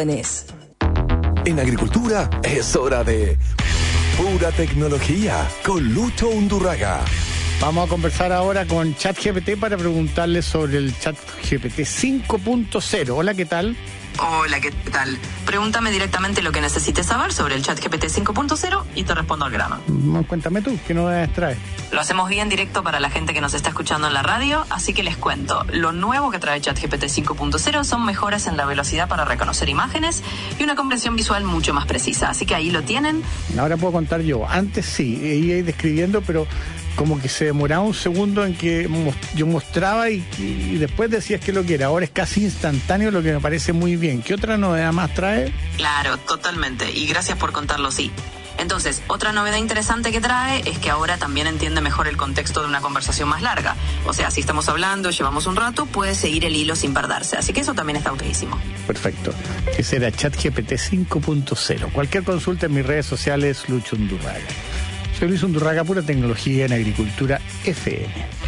Speaker 1: En agricultura es hora de pura tecnología con Lucho Undurraga.
Speaker 14: Vamos a conversar ahora con ChatGPT para preguntarle sobre el ChatGPT 5.0. Hola, ¿qué tal?
Speaker 15: Hola, ¿qué tal? Pregúntame directamente lo que necesites saber sobre el ChatGPT 5.0 y te respondo al grano.
Speaker 14: Cuéntame tú, ¿qué novedades trae?
Speaker 15: Lo hacemos bien directo para la gente que nos está escuchando en la radio, así que les cuento. Lo nuevo que trae ChatGPT 5.0 son mejoras en la velocidad para reconocer imágenes y una comprensión visual mucho más precisa. Así que ahí lo tienen.
Speaker 14: Ahora puedo contar yo. Antes sí, iba describiendo, pero como que se demoraba un segundo en que yo mostraba y después decías que lo que era. Ahora es casi instantáneo, lo que me parece muy bien. ¿Qué otra novedad más trae?
Speaker 15: Claro, totalmente. Y gracias por contarlo, sí. Entonces, otra novedad interesante que trae es que ahora también entiende mejor el contexto de una conversación más larga. O sea, si estamos hablando, llevamos un rato, puede seguir el hilo sin perderse. Así que eso también está utilísimo.
Speaker 14: Perfecto. Ese era ChatGPT 5.0. Cualquier consulta en mis redes sociales, Lucho Undurraga. Soy Luis Undurraga, pura tecnología en Agricultura FM.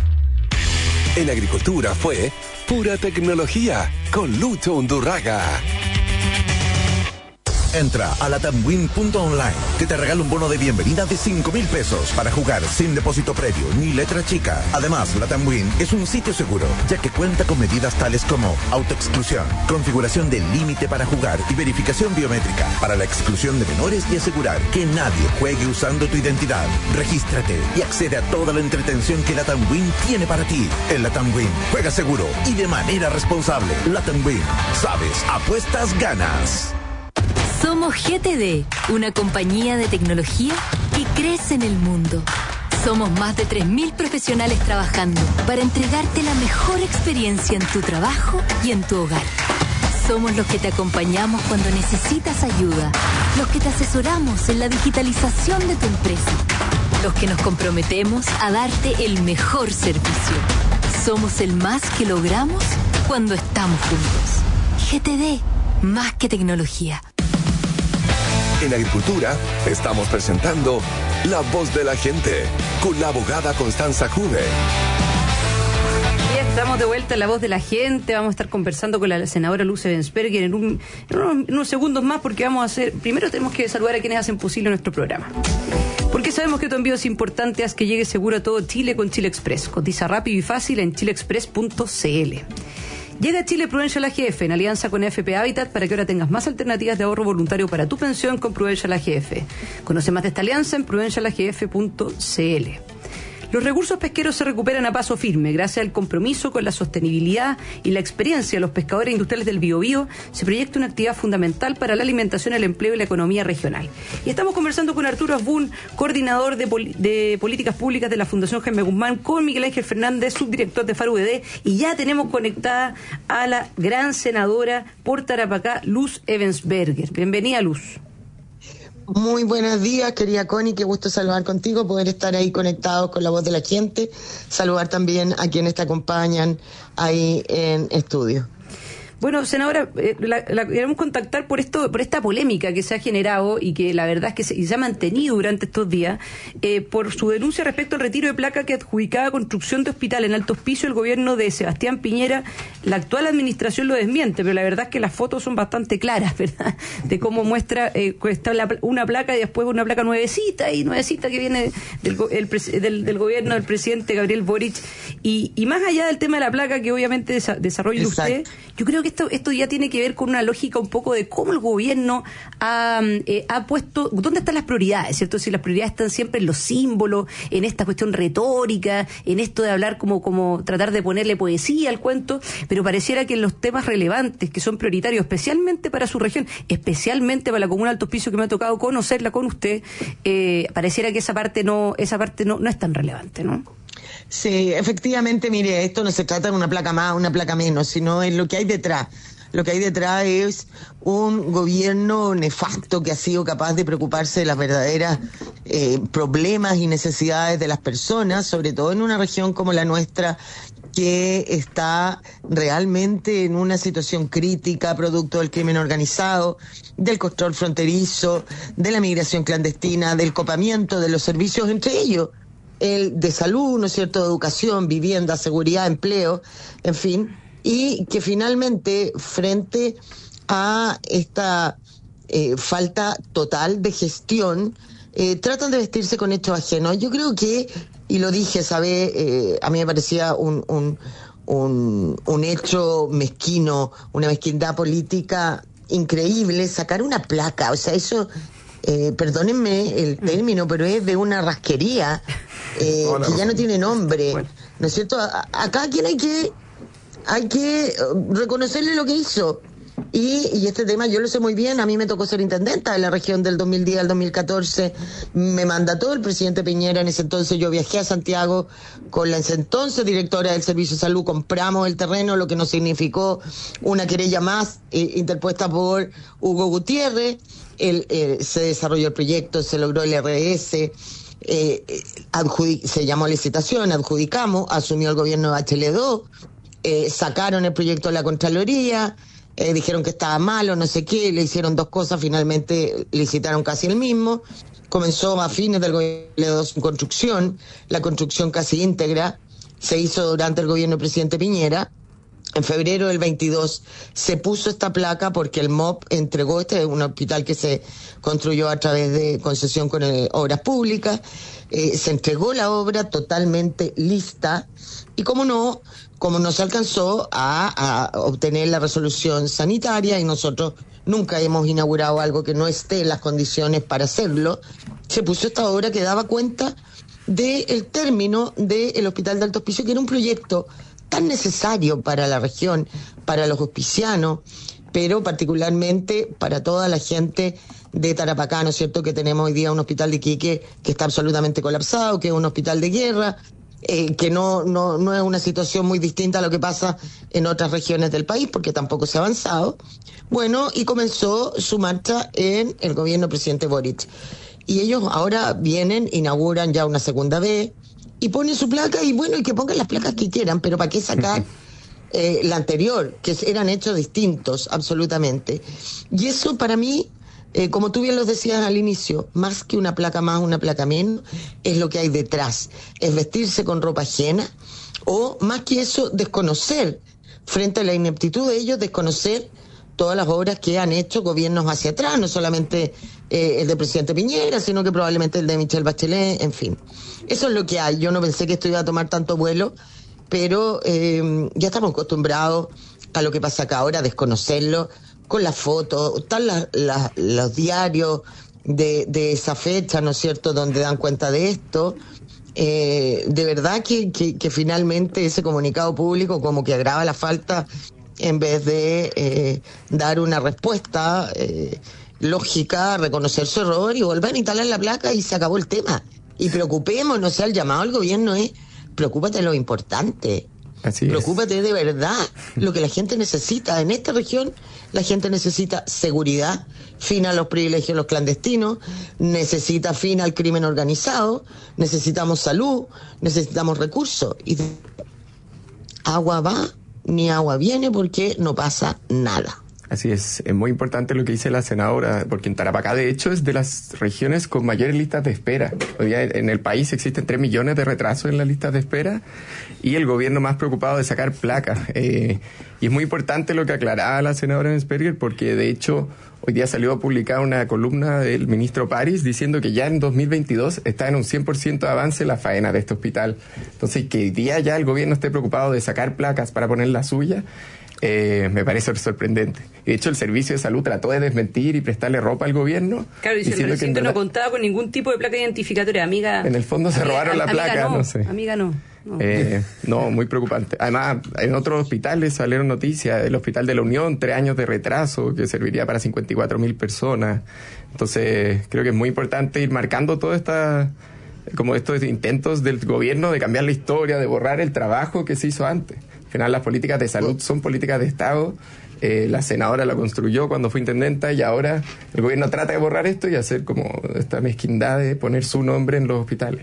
Speaker 1: En Agricultura fue pura tecnología con Lucho Undurraga.
Speaker 12: Entra a latamwin.online que te regala un bono de bienvenida de 5,000 pesos para jugar sin depósito previo ni letra chica. Además, LatamWin es un sitio seguro, ya que cuenta con medidas tales como autoexclusión, configuración del límite para jugar y verificación biométrica para la exclusión de menores y asegurar que nadie juegue usando tu identidad. Regístrate y accede a toda la entretención que LatamWin tiene para ti. En LatamWin, juega seguro y de manera responsable. LatamWin, sabes, apuestas, ganas.
Speaker 16: Somos GTD, una compañía de tecnología que crece en el mundo. Somos más de 3.000 profesionales trabajando para entregarte la mejor experiencia en tu trabajo y en tu hogar. Somos los que te acompañamos cuando necesitas ayuda, los que te asesoramos en la digitalización de tu empresa, los que nos comprometemos a darte el mejor servicio. Somos el más que logramos cuando estamos juntos. GTD, más que tecnología.
Speaker 1: En Agricultura estamos presentando La Voz de la Gente con la abogada Constanza Juve.
Speaker 2: Ya estamos de vuelta en La Voz de la Gente. Vamos a estar conversando con la senadora Luz Ebensberger en unos segundos más, porque vamos a hacer... Primero tenemos que saludar a quienes hacen posible nuestro programa. Porque sabemos que tu envío es importante, haz que llegue seguro a todo Chile con Chile Express. Cotiza rápido y fácil en chileexpress.cl. Llega Chile Prudential AGF en alianza con AFP Habitat para que ahora tengas más alternativas de ahorro voluntario para tu pensión con Prudential AGF. Conoce más de esta alianza en prudentialagf.cl. Los recursos pesqueros se recuperan a paso firme. Gracias al compromiso con la sostenibilidad y la experiencia de los pescadores industriales del Biobío, se proyecta una actividad fundamental para la alimentación, el empleo y la economía regional. Y estamos conversando con Arturo Asbun, coordinador de políticas públicas de la Fundación Jaime Guzmán, con Miguel Ángel Fernández, subdirector de FARUDD, y ya tenemos conectada a la gran senadora por Tarapacá, Luz Ebensberger. Bienvenida, Luz.
Speaker 17: Muy buenos días, querida Connie, qué gusto saludar contigo, poder estar ahí conectados con La Voz de la Gente, saludar también a quienes te acompañan ahí en estudio.
Speaker 2: Bueno, senadora, la queremos contactar por esta polémica que se ha generado y que la verdad es que se ha mantenido durante estos días por su denuncia respecto al retiro de placa que adjudicaba construcción de hospital en Alto Hospicio el gobierno de Sebastián Piñera. La actual administración lo desmiente, pero la verdad es que las fotos son bastante claras, ¿verdad? De cómo muestra está una placa y después una placa nuevecita que viene del gobierno del presidente Gabriel Boric. Y más allá del tema de la placa que obviamente desarrolla usted, yo creo que esto ya tiene que ver con una lógica un poco de cómo el gobierno ha puesto, dónde están las prioridades, ¿cierto? Si las prioridades están siempre en los símbolos, en esta cuestión retórica, en esto de hablar como tratar de ponerle poesía al cuento, pero pareciera que en los temas relevantes, que son prioritarios, especialmente para su región, especialmente para la comuna de Alto Hospicio, que me ha tocado conocerla con usted, pareciera que esa parte no es tan relevante, ¿no?
Speaker 17: Sí, efectivamente, mire, esto no se trata de una placa más, una placa menos, sino en lo que hay detrás. Lo que hay detrás es un gobierno nefasto que ha sido capaz de preocuparse de las verdaderas problemas y necesidades de las personas, sobre todo en una región como la nuestra, que está realmente en una situación crítica, producto del crimen organizado, del control fronterizo, de la migración clandestina, del copamiento de los servicios, entre ellos el de salud, ¿no es cierto?, de educación, vivienda, seguridad, empleo, en fin, y que finalmente, frente a esta falta total de gestión, tratan de vestirse con hechos ajenos. Yo creo que, y lo dije, ¿sabe? A mí me parecía un hecho mezquino, una mezquindad política increíble, sacar una placa, o sea, eso... perdónenme el término, pero es de una rasquería que ya no tiene nombre, ¿no es cierto? Acá a quien hay que reconocerle lo que hizo. Y este tema yo lo sé muy bien, a mí me tocó ser intendenta de la región del 2010 al 2014, me mandató el presidente Piñera, en ese entonces yo viajé a Santiago con la entonces directora del Servicio de Salud, compramos el terreno, lo que nos significó una querella más interpuesta por Hugo Gutiérrez, se desarrolló el proyecto, se logró el RS, se llamó licitación, adjudicamos, asumió el gobierno de Bachelet 2, sacaron el proyecto de la Contraloría, dijeron que estaba malo, no sé qué, le hicieron dos cosas, finalmente licitaron casi el mismo, comenzó a fines del gobierno de 2 en construcción, la construcción casi íntegra se hizo durante el gobierno del presidente Piñera, En febrero del 22 se puso esta placa porque el MOP entregó, este es un hospital que se construyó a través de concesión con obras públicas, se entregó la obra totalmente lista y como no se alcanzó a obtener la resolución sanitaria y nosotros nunca hemos inaugurado algo que no esté en las condiciones para hacerlo, se puso esta obra que daba cuenta del término del Hospital de Alto Hospicio, que era un proyecto tan necesario para la región, para los hospicianos, pero particularmente para toda la gente de Tarapacá, ¿no es cierto?, que tenemos hoy día un hospital de Iquique que está absolutamente colapsado, que es un hospital de guerra, que no es una situación muy distinta a lo que pasa en otras regiones del país, porque tampoco se ha avanzado. Bueno, y comenzó su marcha en el gobierno del presidente Boric. Y ellos ahora vienen, inauguran ya una segunda vez, y ponen su placa, y bueno, y que pongan las placas que quieran, pero ¿para qué sacar la anterior? Que eran hechos distintos, absolutamente. Y eso para mí, como tú bien lo decías al inicio, más que una placa más, una placa menos, es lo que hay detrás. Es vestirse con ropa ajena, o más que eso, desconocer, frente a la ineptitud de ellos, desconocer todas las obras que han hecho gobiernos hacia atrás, no solamente el del presidente Piñera, sino que probablemente el de Michelle Bachelet, en fin. Eso es lo que hay. Yo no pensé que esto iba a tomar tanto vuelo, pero ya estamos acostumbrados a lo que pasa acá ahora, a desconocerlo, con las fotos, están los diarios de esa fecha, ¿no es cierto?, donde dan cuenta de esto. De verdad que finalmente ese comunicado público como que agrava la falta en vez de dar una respuesta lógica, reconocer su error y volver a instalar la placa y se acabó el tema. Y preocupémonos, o sea, el llamado al gobierno es, preocúpate de lo importante.
Speaker 11: Así
Speaker 17: preocúpate de verdad lo que la gente necesita. En esta región la gente necesita seguridad, fin a los privilegios de los clandestinos, necesita fin al crimen organizado, necesitamos salud, necesitamos recursos. Y agua va, ni agua viene porque no pasa nada.
Speaker 11: Así es muy importante lo que dice la senadora, porque en Tarapacá, de hecho, es de las regiones con mayores listas de espera. Hoy día en el país existen 3 millones de retrasos en las listas de espera y el gobierno más preocupado de sacar placas. Y es muy importante lo que aclaraba la senadora Ensperger, porque de hecho hoy día salió a publicar una columna del ministro París diciendo que ya en 2022 está en un 100% de avance la faena de este hospital. Entonces, que hoy día ya el gobierno esté preocupado de sacar placas para poner la suya, me parece sorprendente. De hecho, el Servicio de Salud trató de desmentir y prestarle ropa al gobierno.
Speaker 2: Claro, dice, el recinto no contaba con ningún tipo de placa identificatoria, amiga.
Speaker 11: En el fondo se robaron la placa, no sé.
Speaker 2: Amiga, no.
Speaker 11: No, muy preocupante. Además, en otros hospitales salieron noticias, el Hospital de la Unión, 3 años de retraso, que serviría para 54.000 personas. Entonces, creo que es muy importante ir marcando todo como estos intentos del gobierno de cambiar la historia, de borrar el trabajo que se hizo antes. Al final, las políticas de salud son políticas de Estado. La senadora la construyó cuando fue intendenta y ahora el gobierno trata de borrar esto y hacer como esta mezquindad de poner su nombre en los hospitales.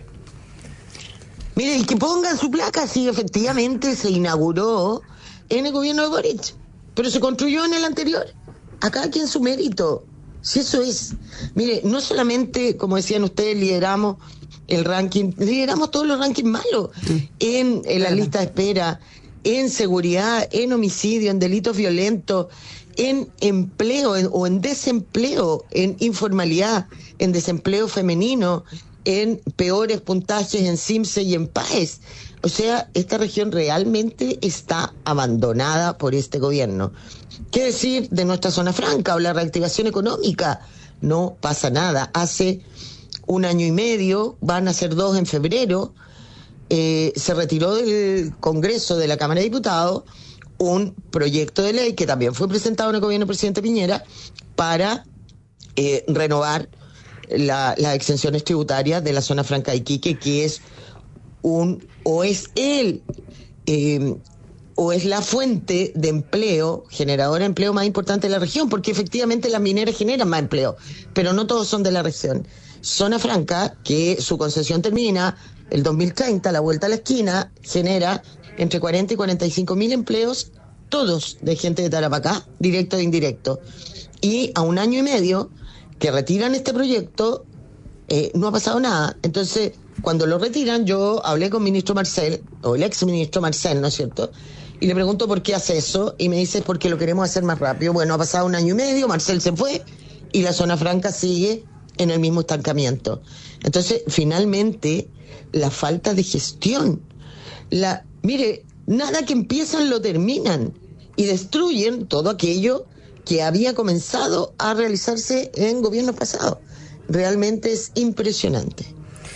Speaker 17: Mire, y que pongan su placa, sí, efectivamente se inauguró en el gobierno de Boric, pero se construyó en el anterior. A cada quien su mérito. Si eso es. Mire, no solamente, como decían ustedes, lideramos el ranking, lideramos todos los rankings malos en la lista de espera, en seguridad, en homicidio, en delitos violentos, en empleo o en desempleo, en informalidad, en desempleo femenino, en peores puntajes en CIMSE y en PAES. O sea, esta región realmente está abandonada por este gobierno. ¿Qué decir de nuestra zona franca o la reactivación económica? No pasa nada. Hace 1 año y medio, van a ser 2 en febrero, se retiró del Congreso de la Cámara de Diputados un proyecto de ley que también fue presentado en el gobierno del presidente Piñera para renovar las exenciones tributarias de la zona franca de Iquique, que es es la fuente de empleo, generadora de empleo más importante de la región, porque efectivamente las mineras generan más empleo, pero no todos son de la región. Zona franca, que su concesión termina el 2030, la vuelta a la esquina, genera entre 40 y 45.000 empleos, todos de gente de Tarapacá, directo e indirecto. Y a 1 año y medio que retiran este proyecto, no ha pasado nada. Entonces, cuando lo retiran, yo hablé con el ministro Marcel, o el ex ministro Marcel, ¿no es cierto?, Y le pregunto por qué hace eso, y me dice porque lo queremos hacer más rápido. Bueno, ha pasado 1 año y medio, Marcel se fue, y la zona franca sigue en el mismo estancamiento. Entonces, finalmente, la falta de gestión. Mire, nada que empiezan lo terminan, y destruyen todo aquello que había comenzado a realizarse en gobiernos pasados. Realmente es impresionante.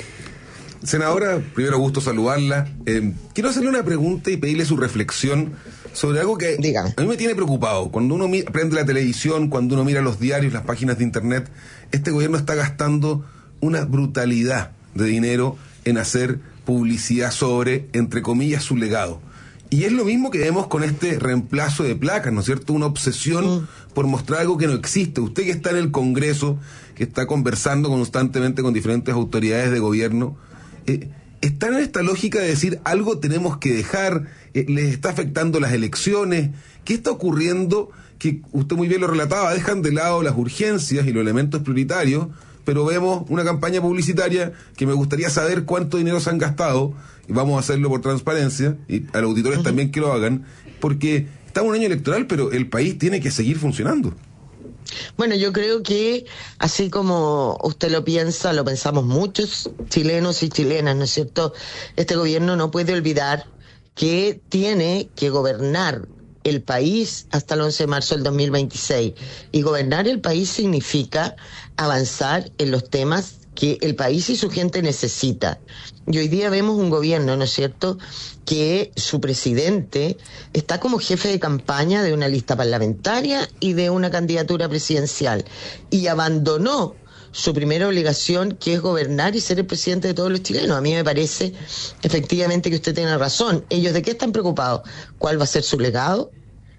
Speaker 10: Senadora, primero gusto saludarla. Quiero hacerle una pregunta y pedirle su reflexión sobre algo que a mí me tiene preocupado. Cuando uno prende la televisión, cuando uno mira los diarios, las páginas de internet, este gobierno está gastando una brutalidad de dinero en hacer publicidad sobre, entre comillas, su legado. Y es lo mismo que vemos con este reemplazo de placas, ¿no es cierto? Una obsesión por mostrar algo que no existe. Usted que está en el Congreso, que está conversando constantemente con diferentes autoridades de gobierno, ¿están en esta lógica de decir algo tenemos que dejar? ¿Les está afectando las elecciones? ¿Qué está ocurriendo? Que usted muy bien lo relataba, dejan de lado las urgencias y los elementos prioritarios, pero vemos una campaña publicitaria que me gustaría saber cuánto dinero se han gastado, y vamos a hacerlo por transparencia, y a los auditores también que lo hagan, porque estamos en un año electoral, pero el país tiene que seguir funcionando.
Speaker 17: Bueno, yo creo que así como usted lo piensa, lo pensamos muchos chilenos y chilenas, ¿no es cierto? Este gobierno no puede olvidar que tiene que gobernar el país hasta el 11 de marzo del 2026. Y gobernar el país significa avanzar en los temas que el país y su gente necesita. Y hoy día vemos un gobierno, ¿no es cierto?, que su presidente está como jefe de campaña de una lista parlamentaria y de una candidatura presidencial, y abandonó su primera obligación, que es gobernar y ser el presidente de todos los chilenos. A mí me parece efectivamente que usted tiene razón. ¿Ellos de qué están preocupados? ¿Cuál va a ser su legado?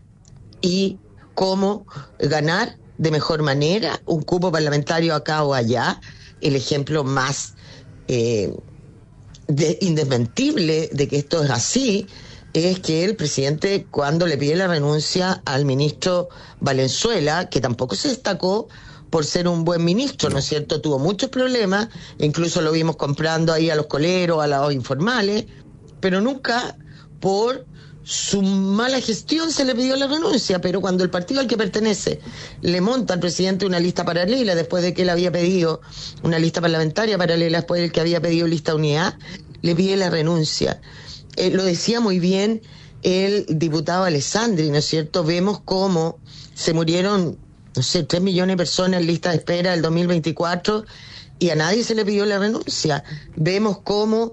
Speaker 17: Y cómo ganar de mejor manera un cupo parlamentario acá o allá. El ejemplo más indesmentible de que esto es así es que el presidente, cuando le pide la renuncia al ministro Valenzuela, que tampoco se destacó por ser un buen ministro, ¿no es cierto? Tuvo muchos problemas, incluso lo vimos comprando ahí a los coleros, a los informales, pero nunca por su mala gestión se le pidió la renuncia. Pero cuando el partido al que pertenece le monta al presidente una lista paralela, después de que él había pedido una lista parlamentaria paralela, después del que había pedido lista unidad, le pide la renuncia. Lo decía muy bien el diputado Alessandri, ¿no es cierto? Vemos cómo se murieron, no sé, 3 millones de personas en lista de espera del 2024 y a nadie se le pidió la renuncia. Vemos cómo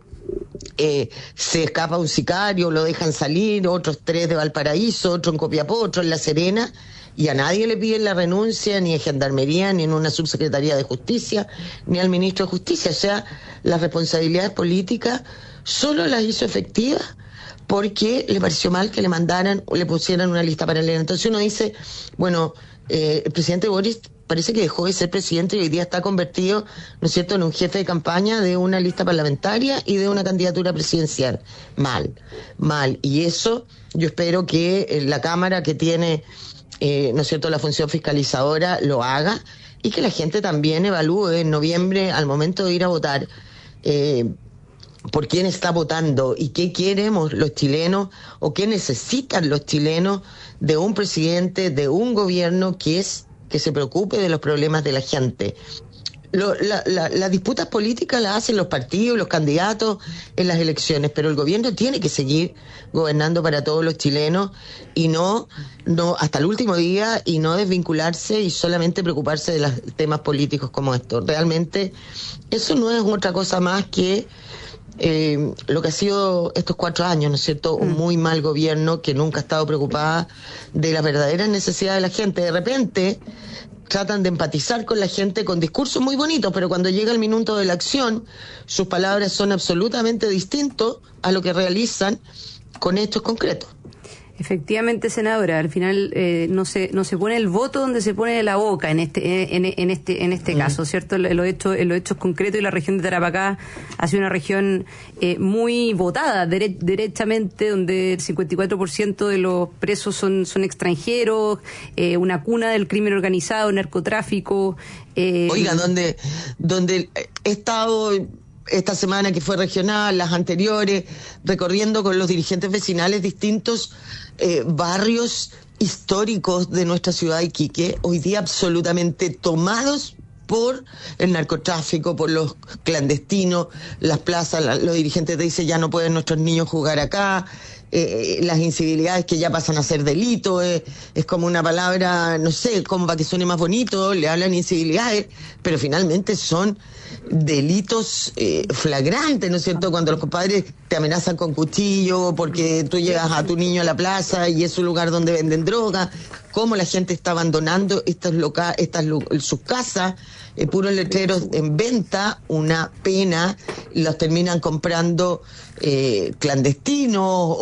Speaker 17: se escapa un sicario, lo dejan salir, otros 3 de Valparaíso, otro en Copiapó, otro en La Serena, y a nadie le piden la renuncia, ni en Gendarmería, ni en una subsecretaría de Justicia, ni al ministro de Justicia. O sea, las responsabilidades políticas solo las hizo efectivas porque le pareció mal que le mandaran o le pusieran una lista paralela. Entonces uno dice, bueno, el presidente Boris parece que dejó de ser presidente y hoy día está convertido, ¿no es cierto?, en un jefe de campaña de una lista parlamentaria y de una candidatura presidencial. Mal. Y eso yo espero que la Cámara, que tiene, ¿no es cierto?, la función fiscalizadora, lo haga, y que la gente también evalúe en noviembre, al momento de ir a votar, por quién está votando y qué queremos los chilenos o qué necesitan los chilenos de un presidente, de un gobierno que se preocupe de los problemas de la gente. Las disputas políticas las hacen los partidos, los candidatos en las elecciones, pero el gobierno tiene que seguir gobernando para todos los chilenos y no hasta el último día, y no desvincularse y solamente preocuparse de los temas políticos como estos. Realmente eso no es otra cosa más que lo que ha sido estos 4 años, ¿no es cierto? Un muy mal gobierno que nunca ha estado preocupada de las verdaderas necesidades de la gente. De repente tratan de empatizar con la gente con discursos muy bonitos, pero cuando llega el minuto de la acción, sus palabras son absolutamente distintos a lo que realizan con hechos concretos.
Speaker 2: Efectivamente, senadora, al final no se pone el voto donde se pone la boca en este caso, ¿cierto? Los hechos concretos, y la región de Tarapacá ha sido una región muy votada derechamente, donde el 54% de los presos son extranjeros, una cuna del crimen organizado, narcotráfico.
Speaker 17: Oiga, donde he estado esta semana que fue regional, las anteriores, recorriendo con los dirigentes vecinales distintos barrios históricos de nuestra ciudad de Iquique, hoy día absolutamente tomados por el narcotráfico, por los clandestinos, las plazas, los dirigentes te dicen ya no pueden nuestros niños jugar acá, las incivilidades que ya pasan a ser delito, es como una palabra, no sé, como para que suene más bonito, le hablan incivilidades, pero finalmente son delitos flagrantes, ¿no es cierto? Cuando los compadres te amenazan con cuchillo porque tú llevas a tu niño a la plaza y es un lugar donde venden droga, cómo la gente está abandonando sus casas, puros letreros en venta, una pena, los terminan comprando clandestinos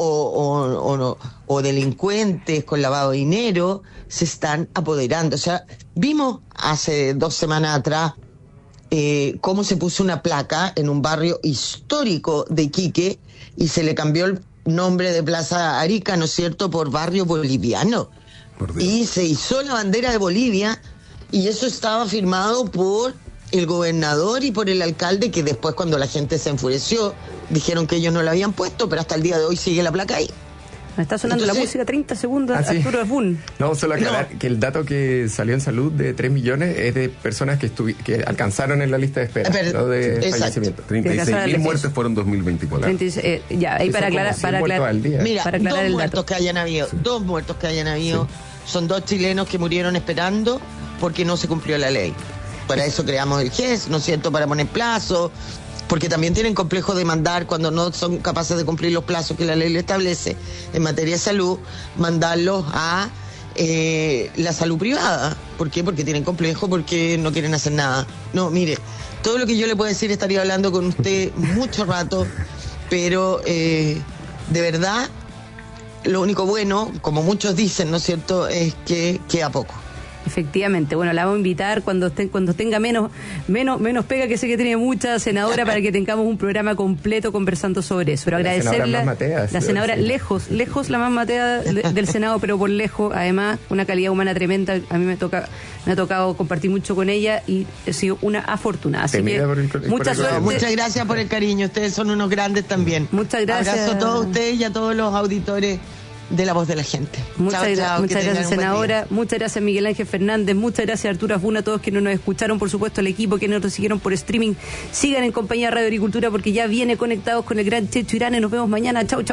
Speaker 17: o delincuentes con lavado de dinero, se están apoderando. O sea, vimos hace 2 semanas atrás cómo se puso una placa en un barrio histórico de Iquique y se le cambió el nombre de Plaza Arica, ¿no es cierto?, por barrio boliviano. Y se izó la bandera de Bolivia y eso estaba firmado por el gobernador y por el alcalde, que después, cuando la gente se enfureció, dijeron que ellos no la habían puesto, pero hasta el día de hoy sigue la placa ahí.
Speaker 2: Me está sonando la música, 30 segundos,
Speaker 11: sí.
Speaker 2: Arturo Asbun.
Speaker 11: No, solo aclarar que el dato que salió en salud de 3 millones es de personas que alcanzaron en la lista de espera, no de fallecimiento.
Speaker 10: 36.000 muertes fueron 2024.
Speaker 2: Ya, ahí para aclarar
Speaker 17: Mira,
Speaker 2: para aclarar
Speaker 17: dos muertos que hayan habido, son 2 chilenos que murieron esperando porque no se cumplió la ley. Para eso creamos el GES, ¿no es cierto?, para poner plazos, porque también tienen complejo de mandar, cuando no son capaces de cumplir los plazos que la ley le establece en materia de salud, mandarlos a la salud privada. ¿Por qué? Porque tienen complejo, porque no quieren hacer nada. No, mire, todo lo que yo le puedo decir, estaría hablando con usted mucho rato, pero de verdad, lo único bueno, como muchos dicen, ¿no es cierto?, es que queda poco.
Speaker 2: Efectivamente, bueno, la vamos a invitar cuando tenga menos pega, que sé que tiene mucha senadora, para que tengamos un programa completo conversando sobre eso. Pero agradecerle la senadora, lejos la más matea del Senado, pero por lejos, además, una calidad humana tremenda. A mí me ha tocado compartir mucho con ella y he sido una afortunada. Así que mucha suerte.
Speaker 17: Muchas gracias por el cariño, ustedes son unos grandes también.
Speaker 2: Muchas gracias.
Speaker 17: Abrazo a todos ustedes y a todos los auditores de La Voz de la Gente.
Speaker 2: Muchas gracias, senadora. Muchas gracias, Miguel Ángel Fernández. Muchas gracias, Arturo Asbun, a todos quienes nos escucharon, por supuesto, al equipo que nos siguieron por streaming. Sigan en compañía de Radio Agricultura, porque ya viene Conectados con el gran Checho Irán. Nos vemos mañana. Chau.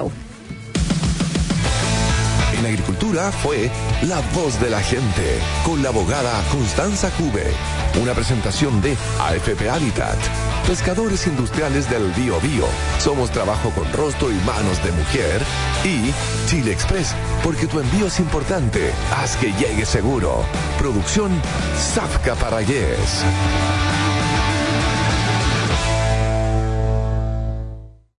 Speaker 1: En Agricultura fue La Voz de la Gente, con la abogada Constanza Cube. Una presentación de AFP Habitat, Pescadores Industriales del Biobío. Somos trabajo con rostro y manos de mujer. Y Chile Express, porque tu envío es importante. Haz que llegue seguro. Producción Zafka Parragués.